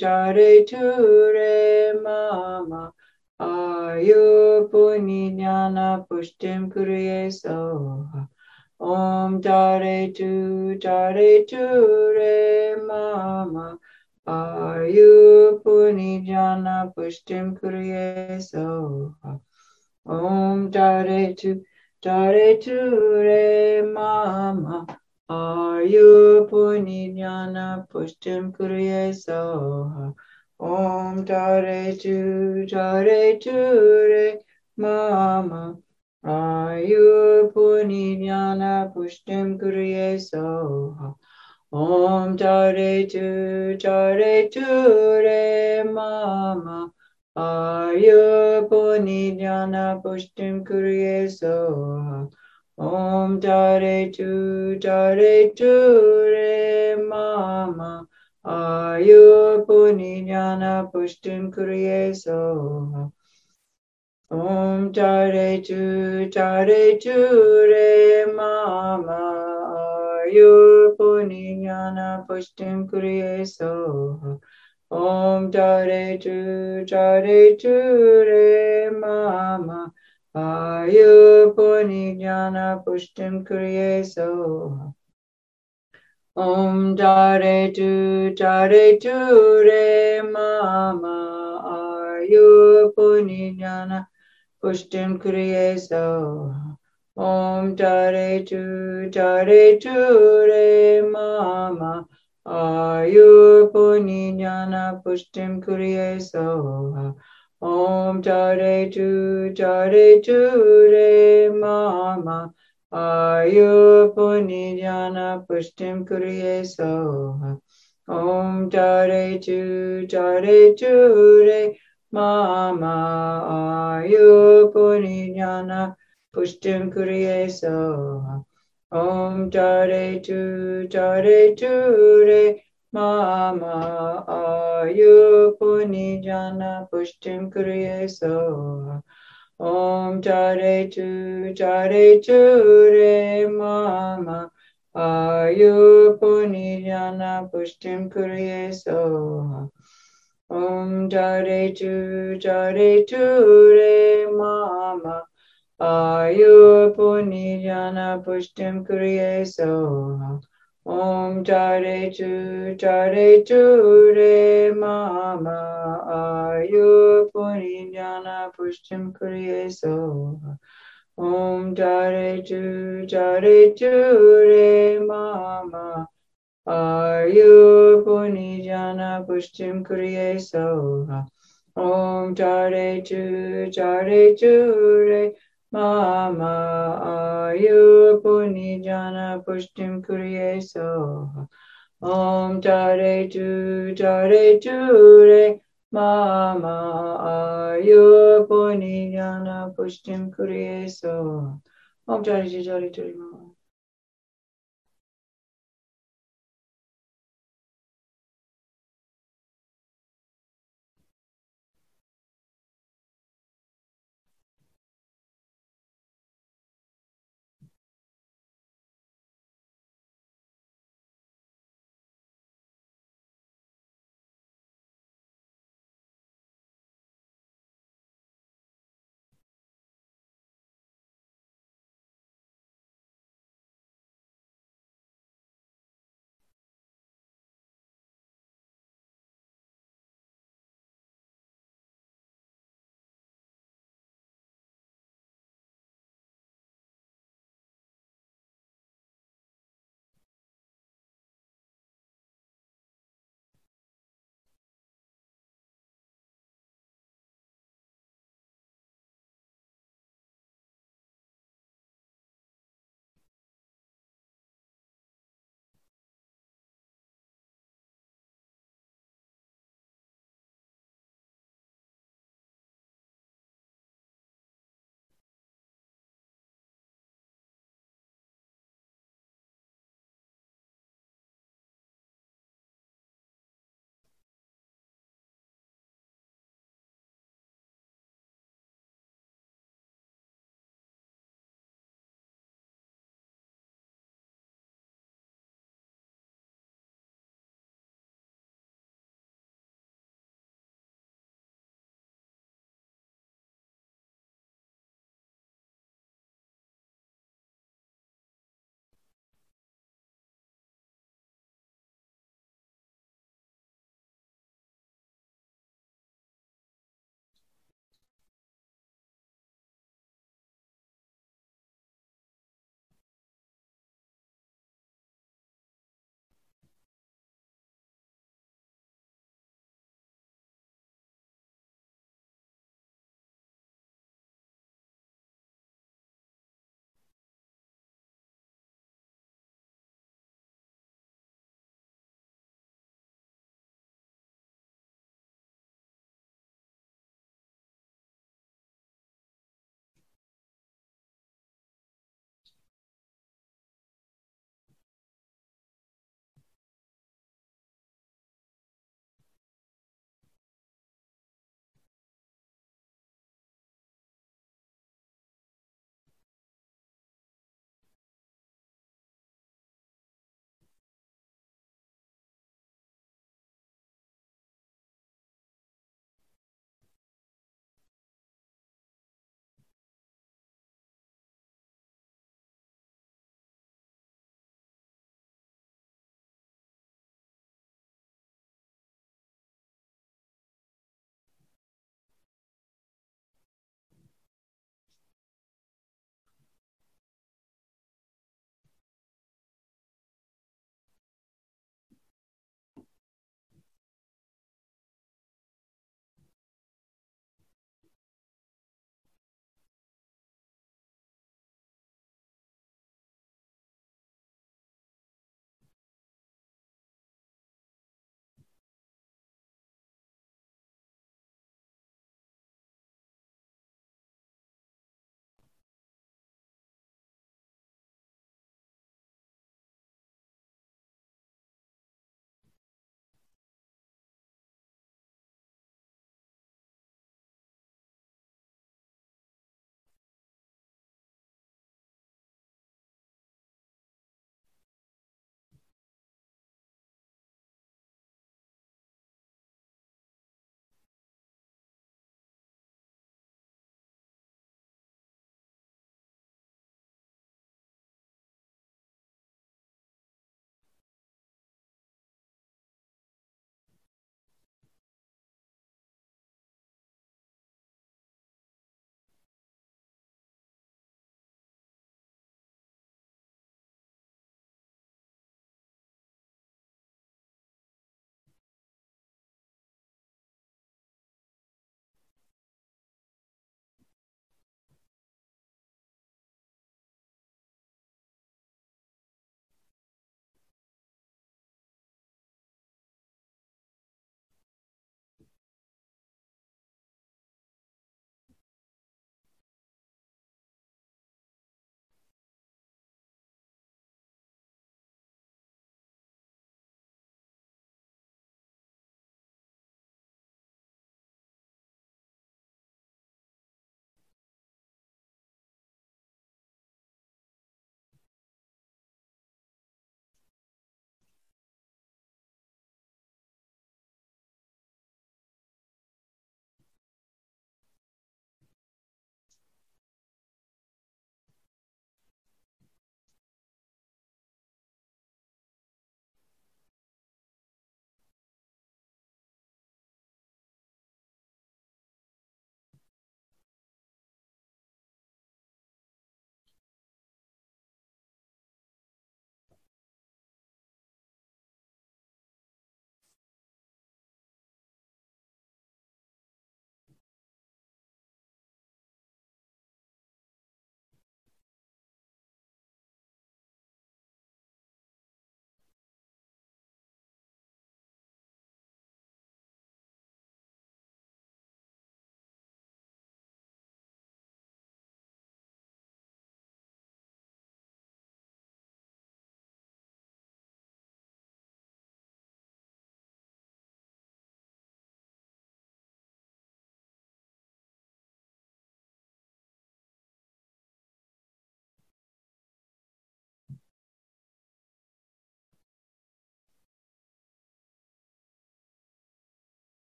Re Mama Ayu Puni Jnana Pushtim Kuriye Soha Om Dare Tu Re Mama Ayu Puni Jnana Pushtim Kuriye Soha Om Dare Tu Re Mama Ayu Puni Jnana Pushtim Kuriye Soha Om Dare Tu Re Mama Ayu Puni Jnana Pushtim Kuriye Soha Om Dare Tu Re Mama Ayu Puni Jnana Pushtim Kuriye Soha Om Dare Tu Re Mama Ayu Puni Jnana Pushtim Kuriye Soha Om Dare Tu Re Mama Ayu Puni Jnana Pushtim Kuriye Soha Om Dare Tu Re Mama Ayu Puni Jnana Pushtim Kuriye Soha Om Dare Tu Re Mama Ayu Puni Jnana Pushtim Kriye Soha Om Dare Tu Re Mama Ayu Puni Jnana Pushtim Kriye Soha Om Dare Tu Re Mama Ayu Puni Jnana Pushtim Kuriye Soha Om Dare Tu Re Mama Ayu Puni Jnana Pushtim Kuriye Soha Om Dare Tu Re Mama Ayu Puni Jnana Pushtim Kuriye Soha Om Dare Tu Re Mama Ayurpunijana pushtim kurye soha. Om Jare tu re mama. Ayurpunijana pushtim kurye soha. Om Jare tu re mama. Ayurpunijana pushtim kurye soha. Om Jare tu re mama. Ayurpunijana pushtim kurye soha. Om Jare tu re mama. Ayurpunijana pushtim kurye soha. Om Jare tu re mama. Ayurpunijana pushtim kurye soha. Om Jare tu re mama.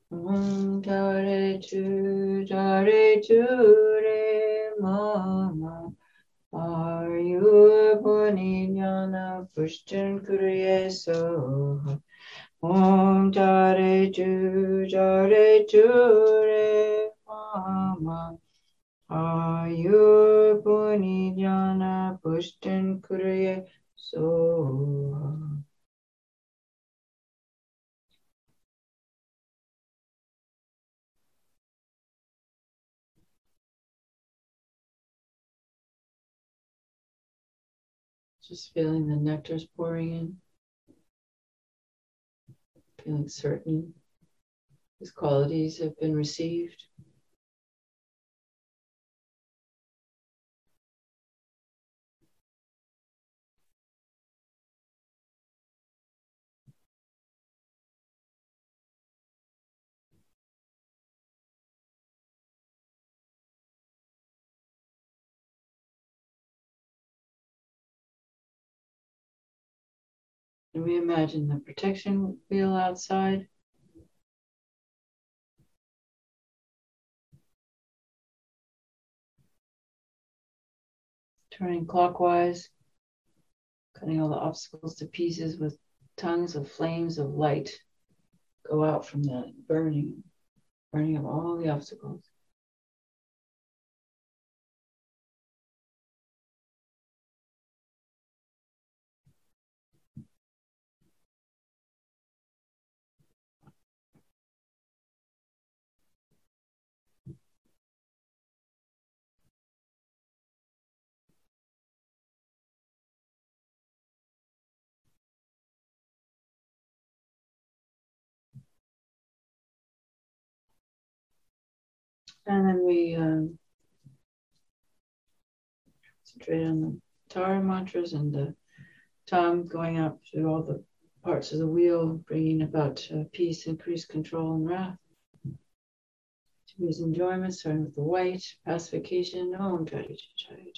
Jare Jure Mama Ayurvani Jnana Pushtin Kriya Soha Om Jare Jure Mama Ayurvani Jnana Pushtin Kriya Soha. Just feeling the nectars pouring in, feeling certain these qualities have been received. And we imagine the protection wheel outside. Turning clockwise, cutting all the obstacles to pieces with tongues of flames of light go out from that burning of all the obstacles. And then we concentrate on the Tara mantras and the tongue going up through all the parts of the wheel, bringing about peace, increased control, and wrath. To his enjoyment, starting with the white, pacification. Om Jari Jari.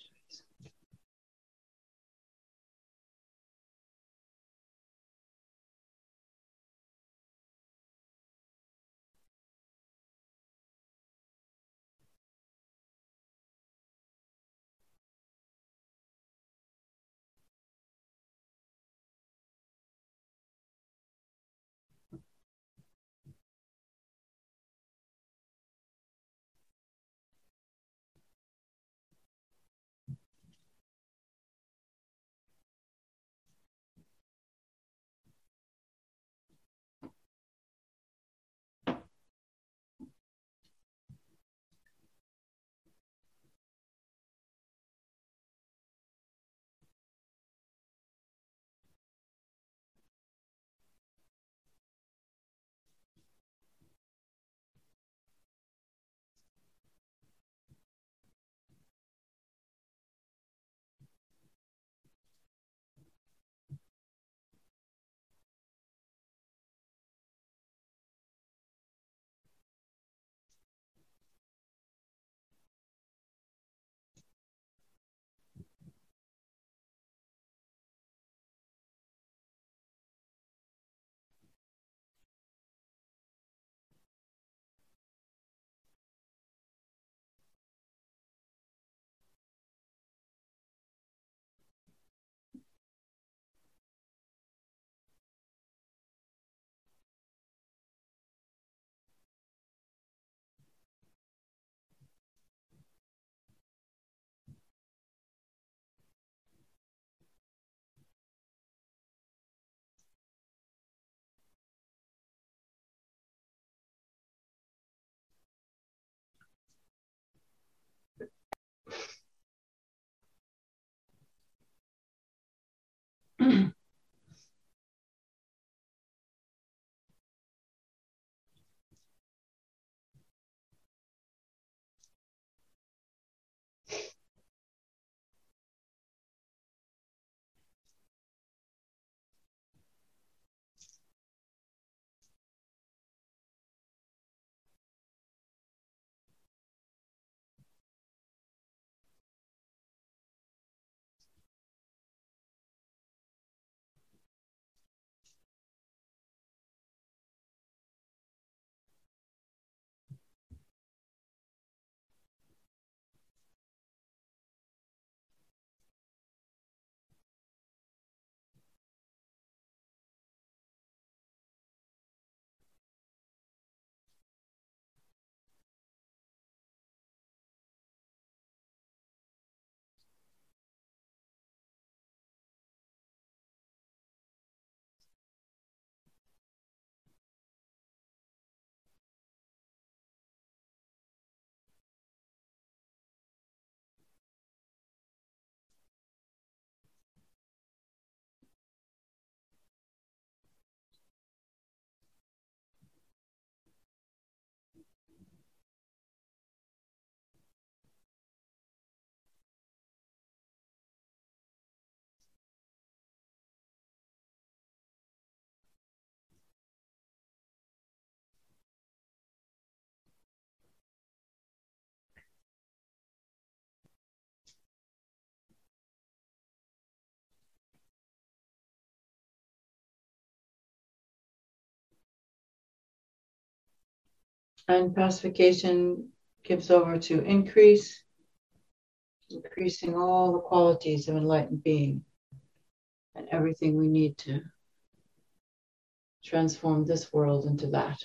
And pacification gives over to increase, increasing all the qualities of enlightened being and everything we need to transform this world into that.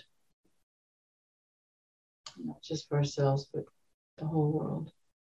Not just for ourselves, but the whole world.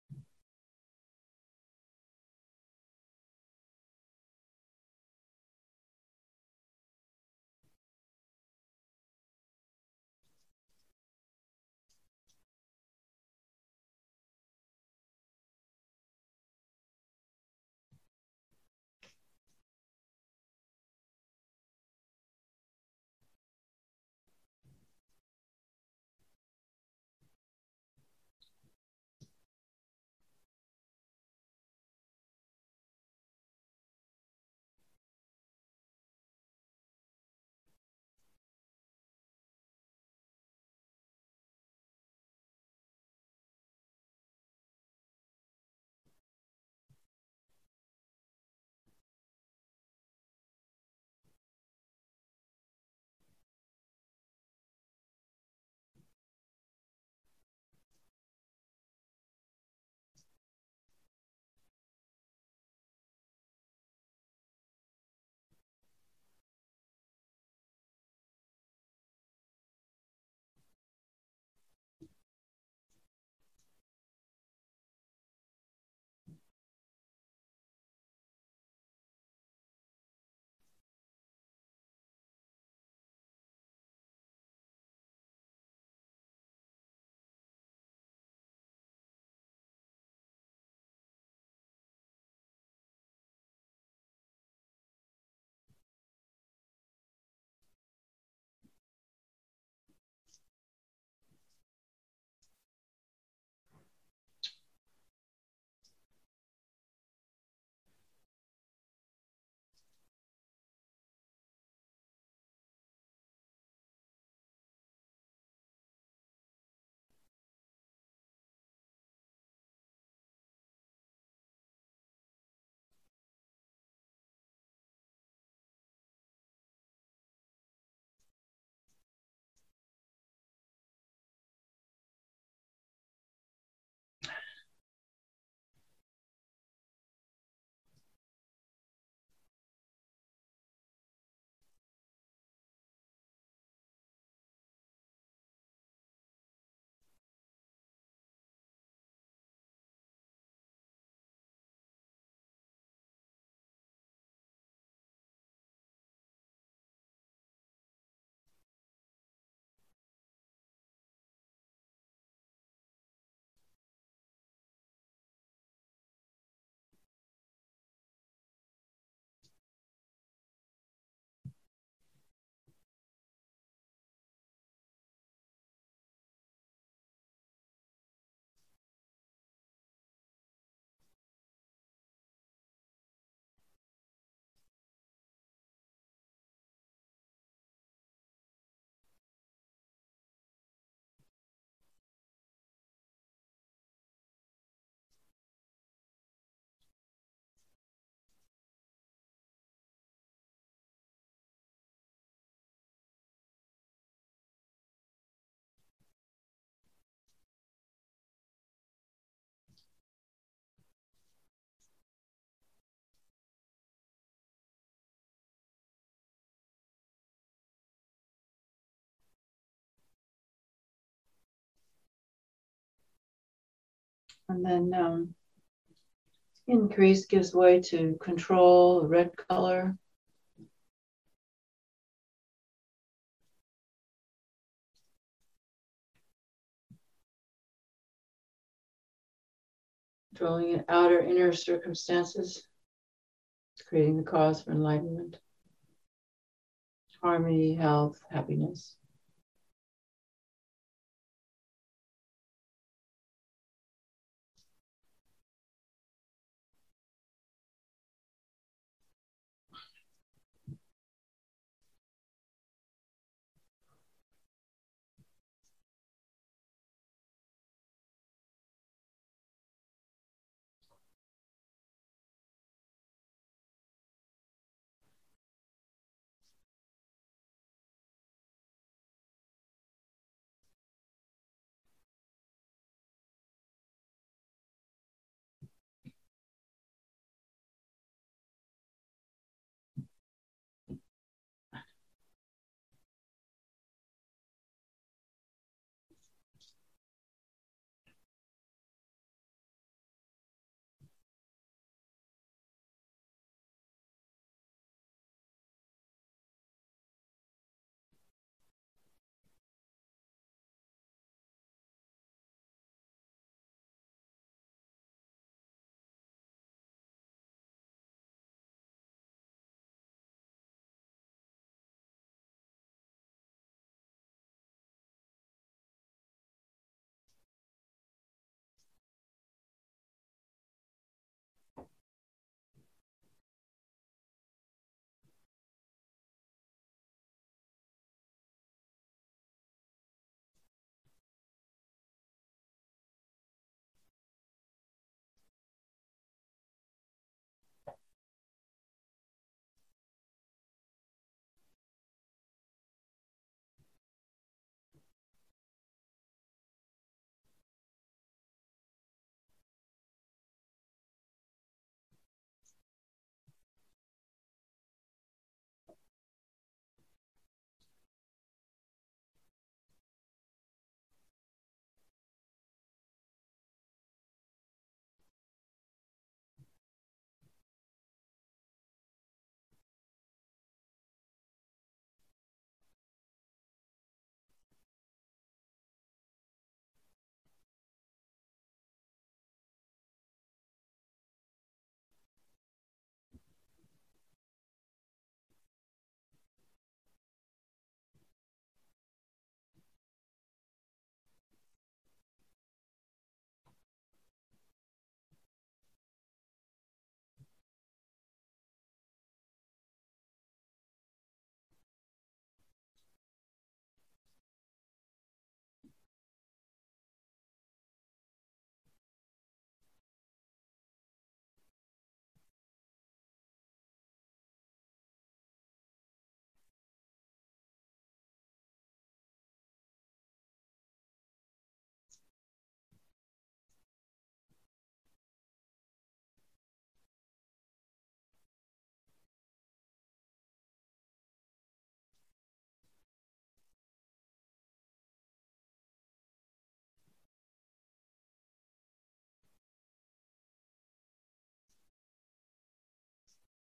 And then increase gives way to control, the red color. Controlling outer, inner circumstances, creating the cause for enlightenment, harmony, health, happiness.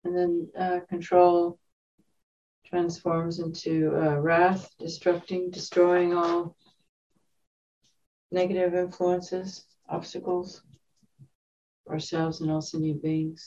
And then control transforms into wrath, destroying all negative influences, obstacles for ourselves and all sentient beings.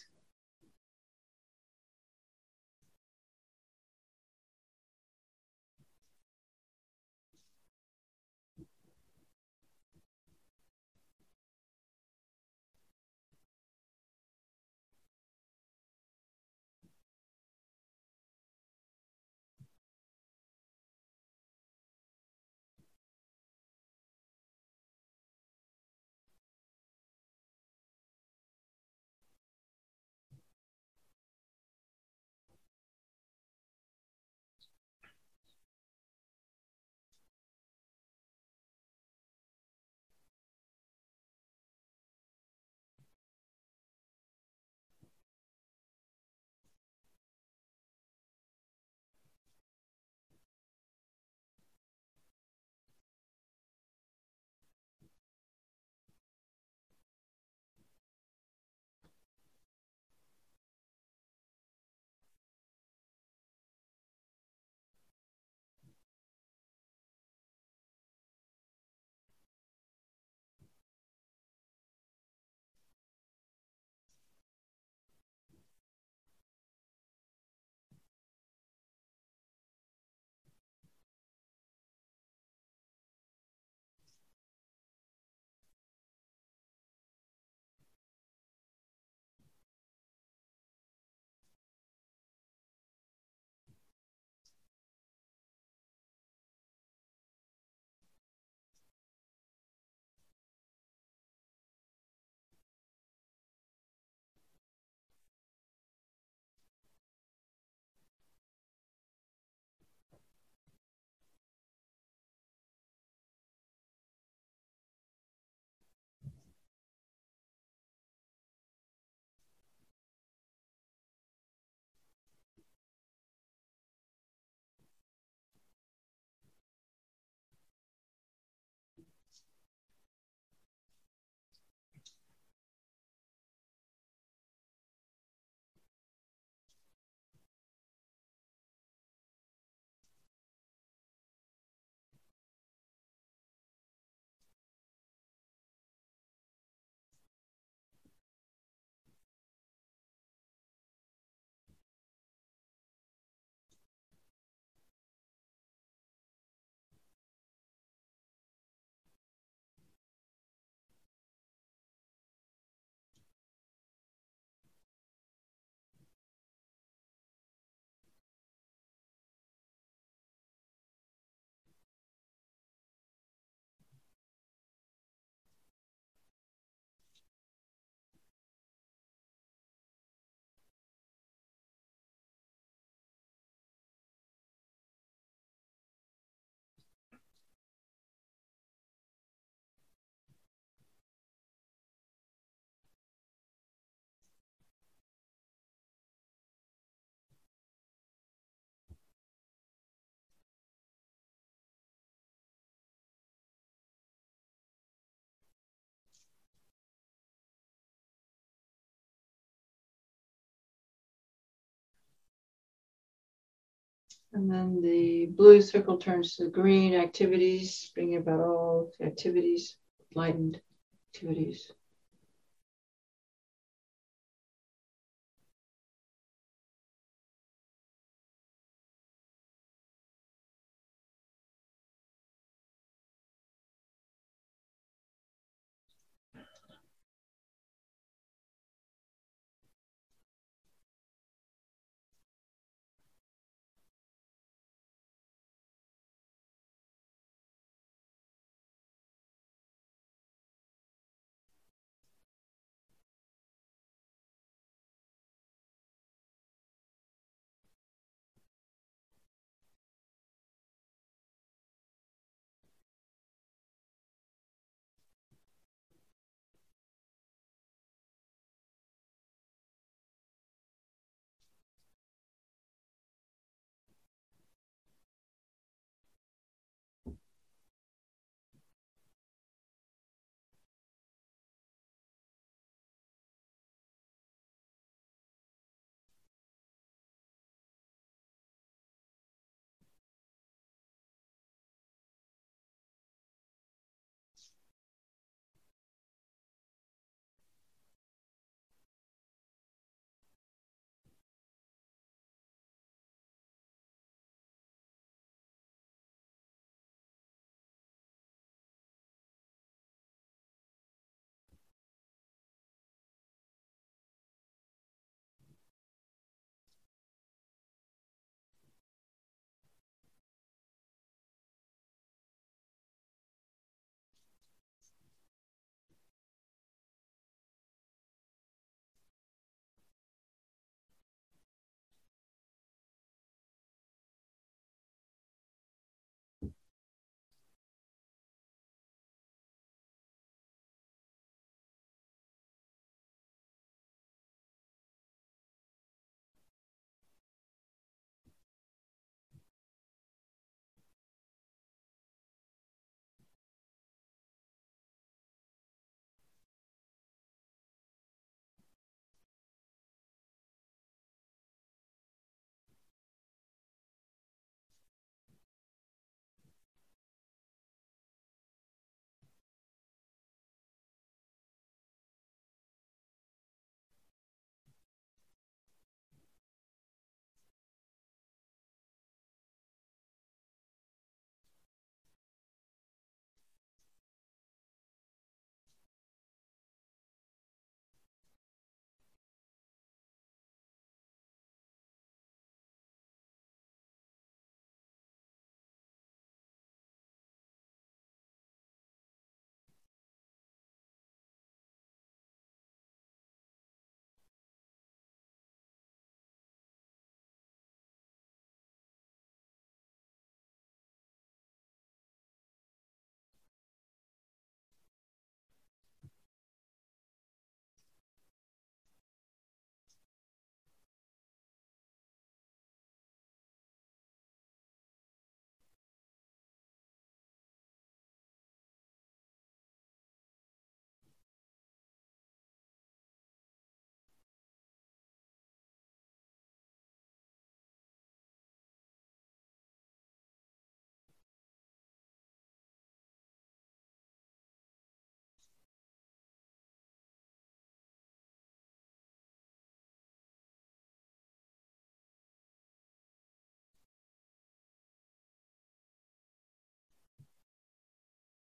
And then the blue circle turns to green activities, bringing about all activities, enlightened activities.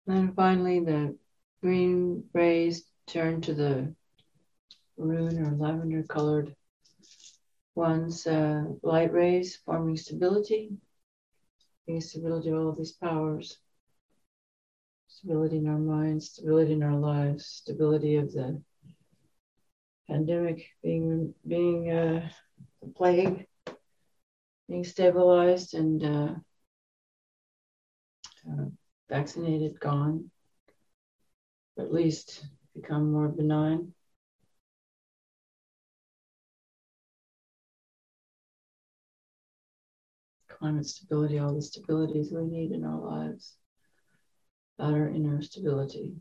Then finally, the green rays turn to the maroon or lavender colored ones, light rays forming stability, bringing stability to all these powers, stability in our minds, stability in our lives, stability of the pandemic being the plague being stabilized and vaccinated, gone, at least become more benign. Climate stability, all the stabilities we need in our lives, about our inner stability.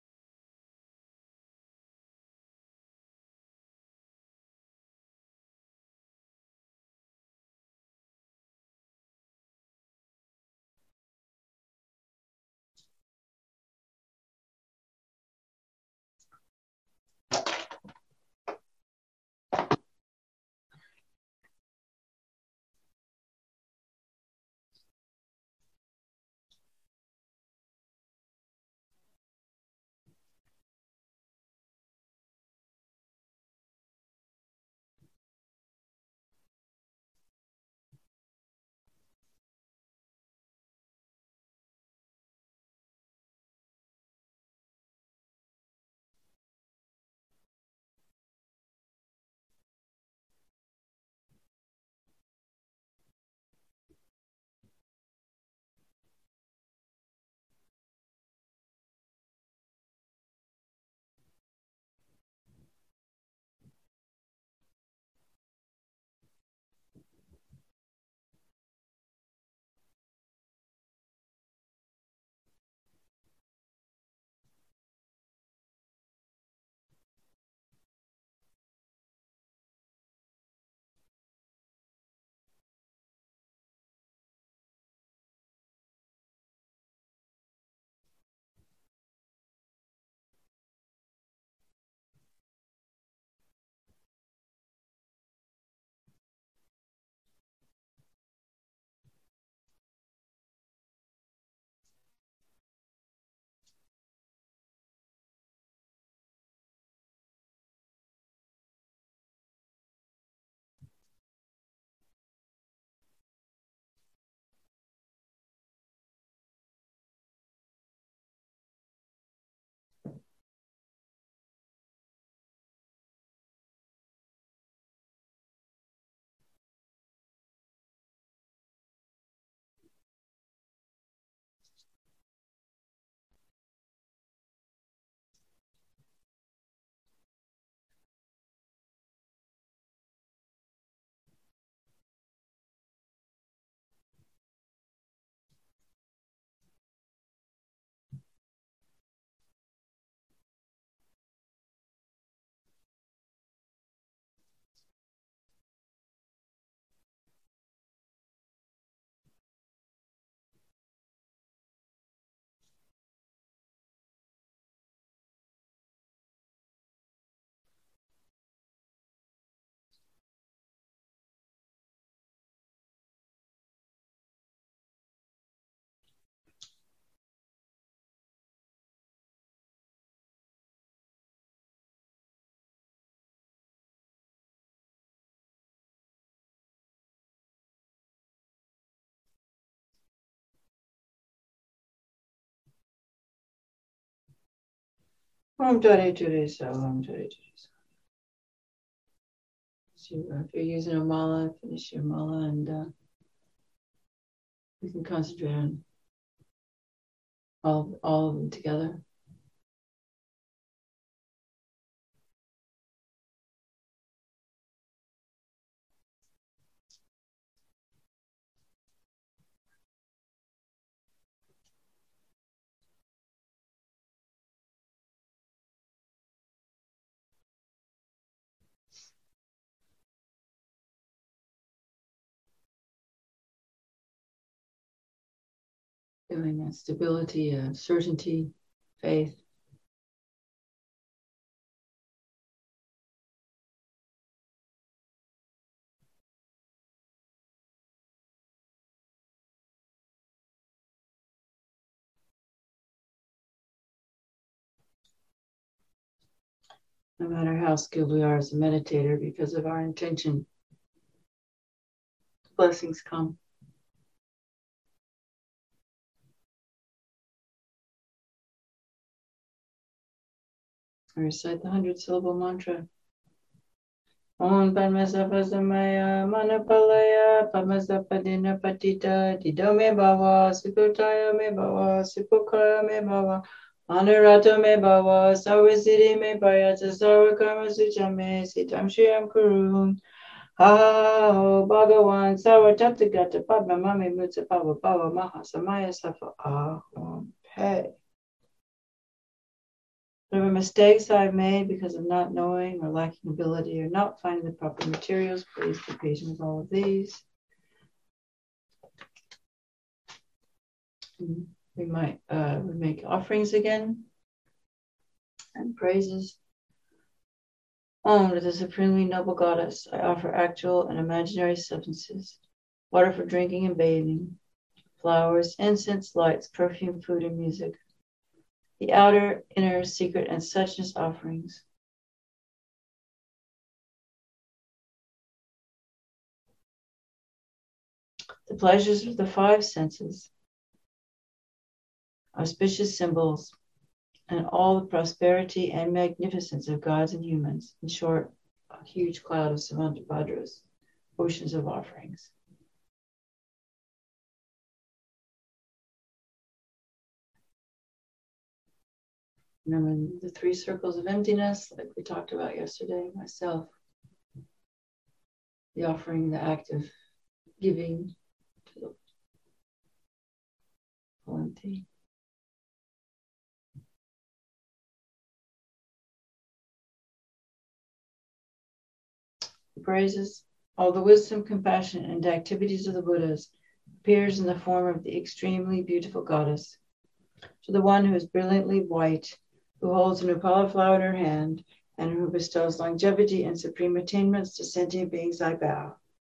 Om Tare Ture So, Om Tare Ture So. So if you're using a mala, finish your mala, and you can concentrate on all of them together. Feeling that stability, certainty, faith. no matter how skilled we are as a meditator, because of our intention, blessings come. I recite the 100-syllable mantra. Om Padmasaphasamaya Manapalaya Padmasapadina Patita Didome Bhava Sukutaya Me Bhava Sukukaya Me Bhava Anurata Me Bhava Sarvasiddhi Me Payata Sarvakarma Suchame Sitam Shriyam Kurun Ha Bhagavan Sarvatattagata Padma Mami Mutsa Bhava Bhava Maha Samaya Safa Aham Pe. Whatever mistakes I've made because of not knowing or lacking ability or not finding the proper materials, please be patient with all of these. We might make offerings again and praises. To the supremely noble goddess, I offer actual and imaginary substances, water for drinking and bathing, flowers, incense, lights, perfume, food, and music. The outer, inner, secret, and suchness offerings. The pleasures of the 5 senses, auspicious symbols, and all the prosperity and magnificence of gods and humans. In short, a huge cloud of Samantabhadras, oceans of offerings. Remember the 3 circles of emptiness, like we talked about yesterday, myself, the offering, the act of giving to the full empty. The praises, all the wisdom, compassion, and activities of the Buddhas appears in the form of the extremely beautiful goddess. To the one who is brilliantly white, who holds an upala flower in her hand, and who bestows longevity and supreme attainments to sentient beings, I bow.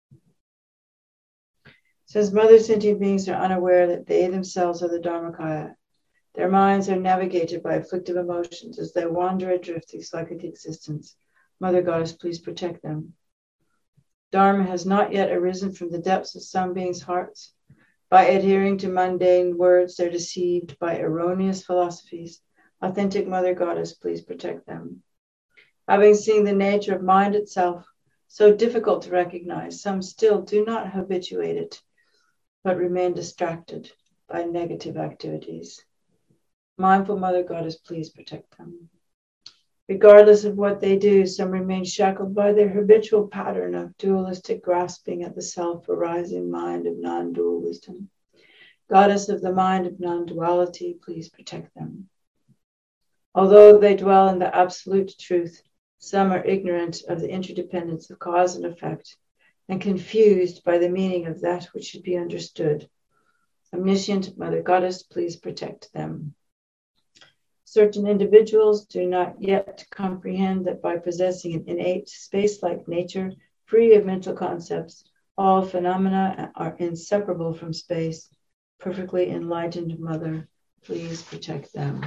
Since mother sentient beings are unaware that they themselves are the Dharmakaya, their minds are navigated by afflictive emotions as they wander adrift through psychic existence. Mother Goddess, please protect them. Dharma has not yet arisen from the depths of some beings' hearts. By adhering to mundane words, they're deceived by erroneous philosophies. Authentic Mother Goddess, please protect them. Having seen the nature of mind itself, so difficult to recognize, some still do not habituate it, but remain distracted by negative activities. Mindful Mother Goddess, please protect them. Regardless of what they do, some remain shackled by their habitual pattern of dualistic grasping at the self-arising mind of non-dual wisdom. Goddess of the mind of non-duality, please protect them. Although they dwell in the absolute truth, some are ignorant of the interdependence of cause and effect and confused by the meaning of that which should be understood. Omniscient Mother Goddess, please protect them. Certain individuals do not yet comprehend that by possessing an innate space-like nature, free of mental concepts, all phenomena are inseparable from space. Perfectly enlightened Mother, please protect them.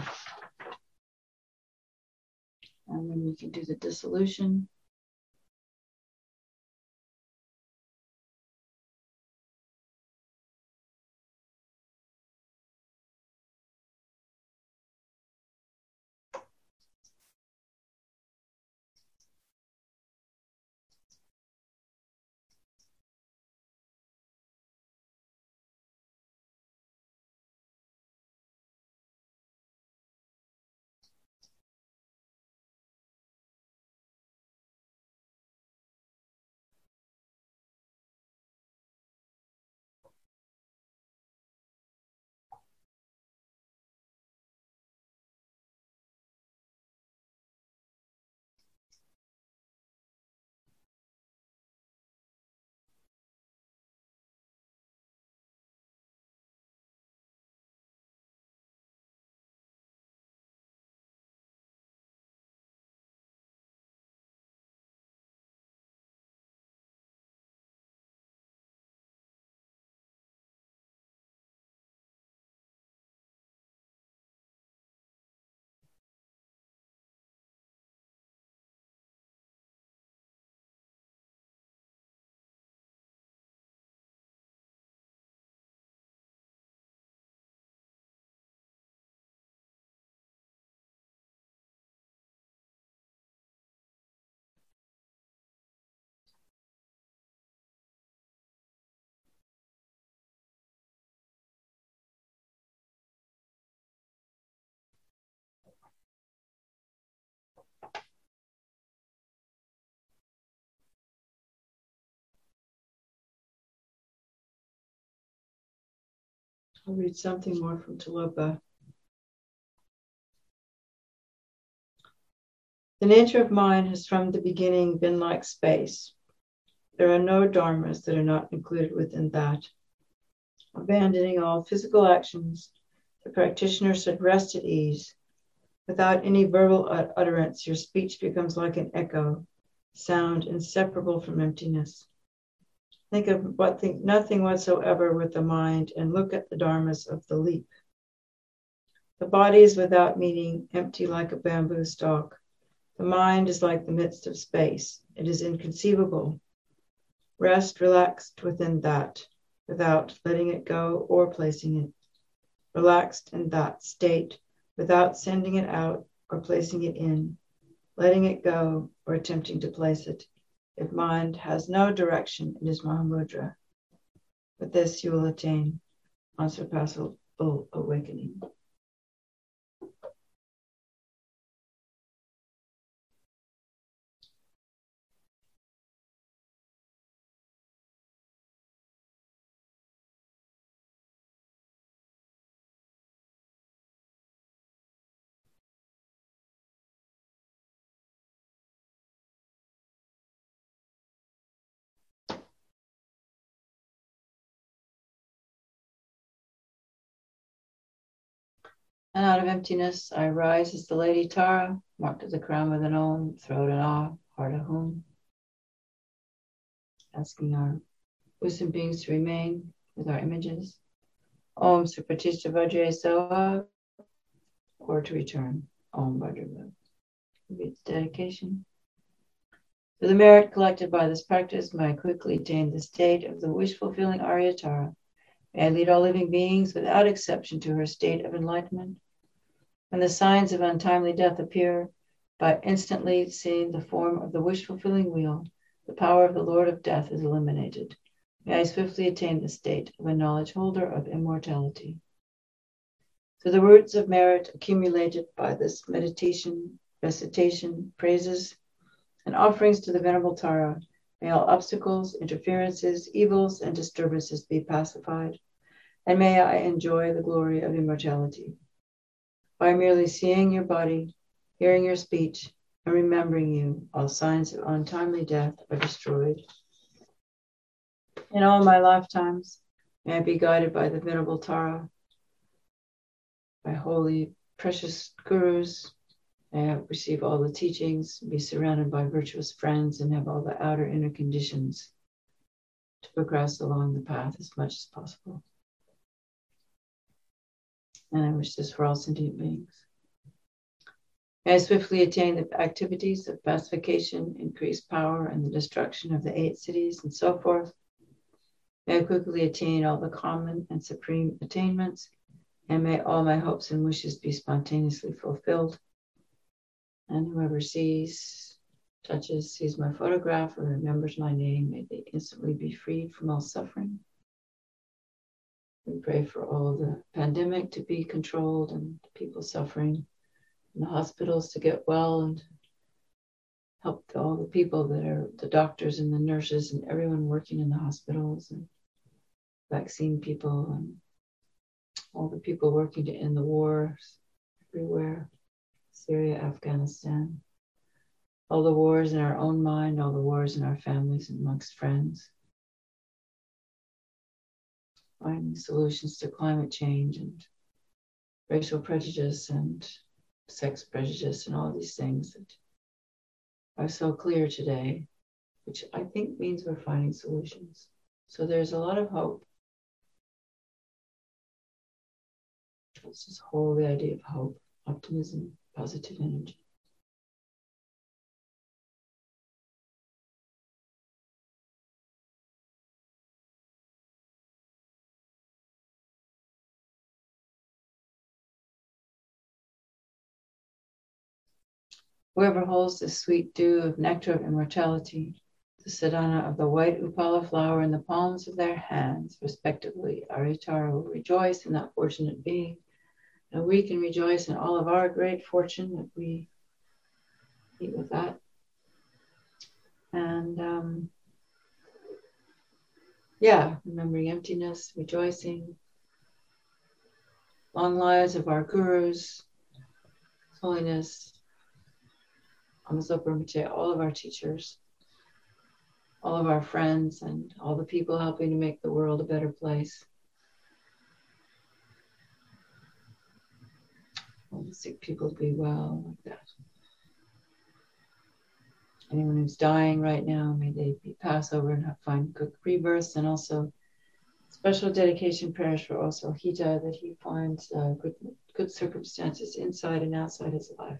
And then we can do the dissolution. I'll read something more from Tilopa. The nature of mind has from the beginning been like space. There are no dharmas that are not included within that. Abandoning all physical actions, the practitioner should rest at ease. Without any verbal utterance, your speech becomes like an echo, sound inseparable from emptiness. Think nothing whatsoever with the mind and look at the dharmas of the leap. The body is without meaning, empty like a bamboo stalk. The mind is like the midst of space. It is inconceivable. Rest relaxed within that, without letting it go or placing it. Relaxed in that state, without sending it out or placing it in, letting it go or attempting to place it. If mind has no direction, it is Mahamudra. With this, you will attain unsurpassable awakening. And out of emptiness, I rise as the Lady Tara, marked at the crown with an Om, throat an Ah, heart a Hum. Asking our wisdom beings to remain with our images. Om Supratishtha Vajra Soha, or to return. Om Vajra. Its dedication. For the merit collected by this practice, may I quickly attain the state of the wish-fulfilling Aryatara. May I lead all living beings without exception to her state of enlightenment. When the signs of untimely death appear, by instantly seeing the form of the wish-fulfilling wheel, the power of the Lord of Death is eliminated. May I swiftly attain the state of a knowledge holder of immortality. Through the roots of merit accumulated by this meditation, recitation, praises, and offerings to the Venerable Tara, may all obstacles, interferences, evils, and disturbances be pacified, and may I enjoy the glory of immortality. By merely seeing your body, hearing your speech, and remembering you, all signs of untimely death are destroyed. In all my lifetimes, may I be guided by the Venerable Tara, by holy, precious gurus. May I receive all the teachings, be surrounded by virtuous friends, and have all the outer inner conditions to progress along the path as much as possible. And I wish this for all sentient beings. May I swiftly attain the activities of pacification, increased power, and the destruction of the 8 cities, and so forth. May I quickly attain all the common and supreme attainments, and may all my hopes and wishes be spontaneously fulfilled. And whoever sees, touches, sees my photograph, or remembers my name, may they instantly be freed from all suffering. We pray for all the pandemic to be controlled and people suffering in the hospitals to get well, and help all the people that are the doctors and the nurses and everyone working in the hospitals, and vaccine people, and all the people working to end the wars everywhere, Syria, Afghanistan, all the wars in our own mind, all the wars in our families and amongst friends, finding solutions to climate change and racial prejudice and sex prejudice and all these things that are so clear today, which I think means we're finding solutions. So there's a lot of hope. Let's just hold the idea of hope, optimism, positive energy. Whoever holds the sweet dew of nectar of immortality, the sadhana of the white upala flower in the palms of their hands, respectively, Aryatara will rejoice in that fortunate being. And we can rejoice in all of our great fortune that we meet with that. And remembering emptiness, rejoicing, long lives of our gurus, Holiness, Amazon Rinpoche, all of our teachers, all of our friends, and all the people helping to make the world a better place. All the sick people be well, like that. Anyone who's dying right now, may they be pass over and find good rebirths, and also special dedication prayers for also Hita, that he finds good circumstances inside and outside his life.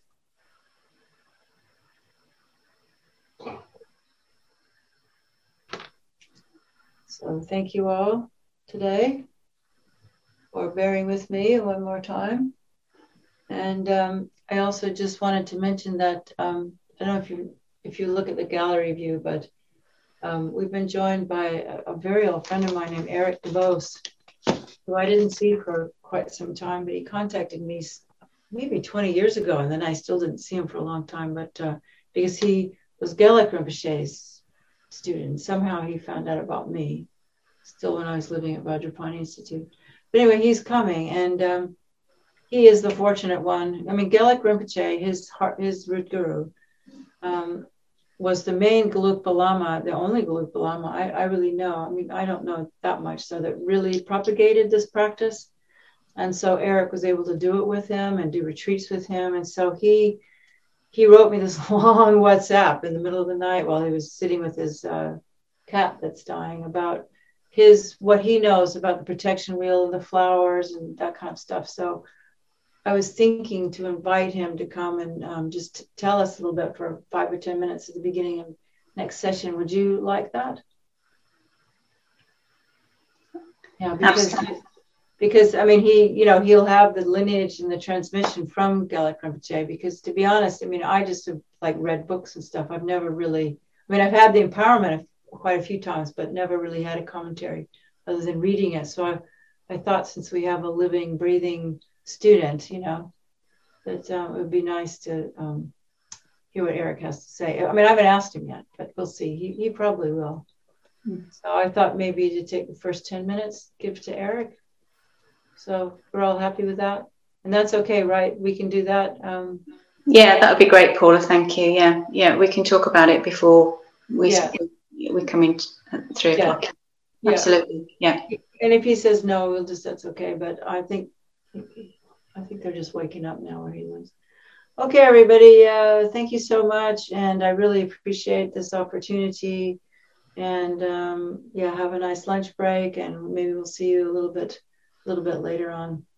So thank you all today for bearing with me one more time. And I also just wanted to mention that I don't know if you look at the gallery view, but we've been joined by a very old friend of mine named Eric DeVos, who I didn't see for quite some time, but he contacted me maybe 20 years ago, and then I still didn't see him for a long time, but because he was Gelek Rinpoche's student. Somehow he found out about me, still when I was living at Vajrapani Institute. But anyway, he's coming, and he is the fortunate one. I mean, Gelek Rinpoche, his root guru, was the main Gelugpa Lama, the only Gelugpa Lama I really know. I mean, I don't know that much, so that really propagated this practice. And so Eric was able to do it with him and do retreats with him. And so he wrote me this long WhatsApp in the middle of the night while he was sitting with his cat that's dying, about what he knows about the protection wheel and the flowers and that kind of stuff. So I was thinking to invite him to come and just tell us a little bit for 5 or 10 minutes at the beginning of next session. Would you like that? Yeah, because I mean, he'll have the lineage and the transmission from Gelek Rinpoche, because to be honest, I mean, I just have like read books and stuff. I've never really, I mean, I've had the empowerment quite a few times, but never really had a commentary other than reading it. So I thought, since we have a living, breathing student, that it would be nice to hear what Eric has to say. I mean, I haven't asked him yet, but we'll see. He probably will. So I thought maybe to take the first 10 minutes, give to Eric. So we're all happy with that? And that's okay, right? We can do that. Yeah, that would be great, Paula. Thank you. Yeah, we can talk about it before we come in at 3 o'clock. Yeah. Absolutely. Yeah. And if he says no, that's okay. But I think they're just waking up now where he lives. Okay, everybody. Thank you so much, and I really appreciate this opportunity. And have a nice lunch break, and maybe we'll see you a little bit later on.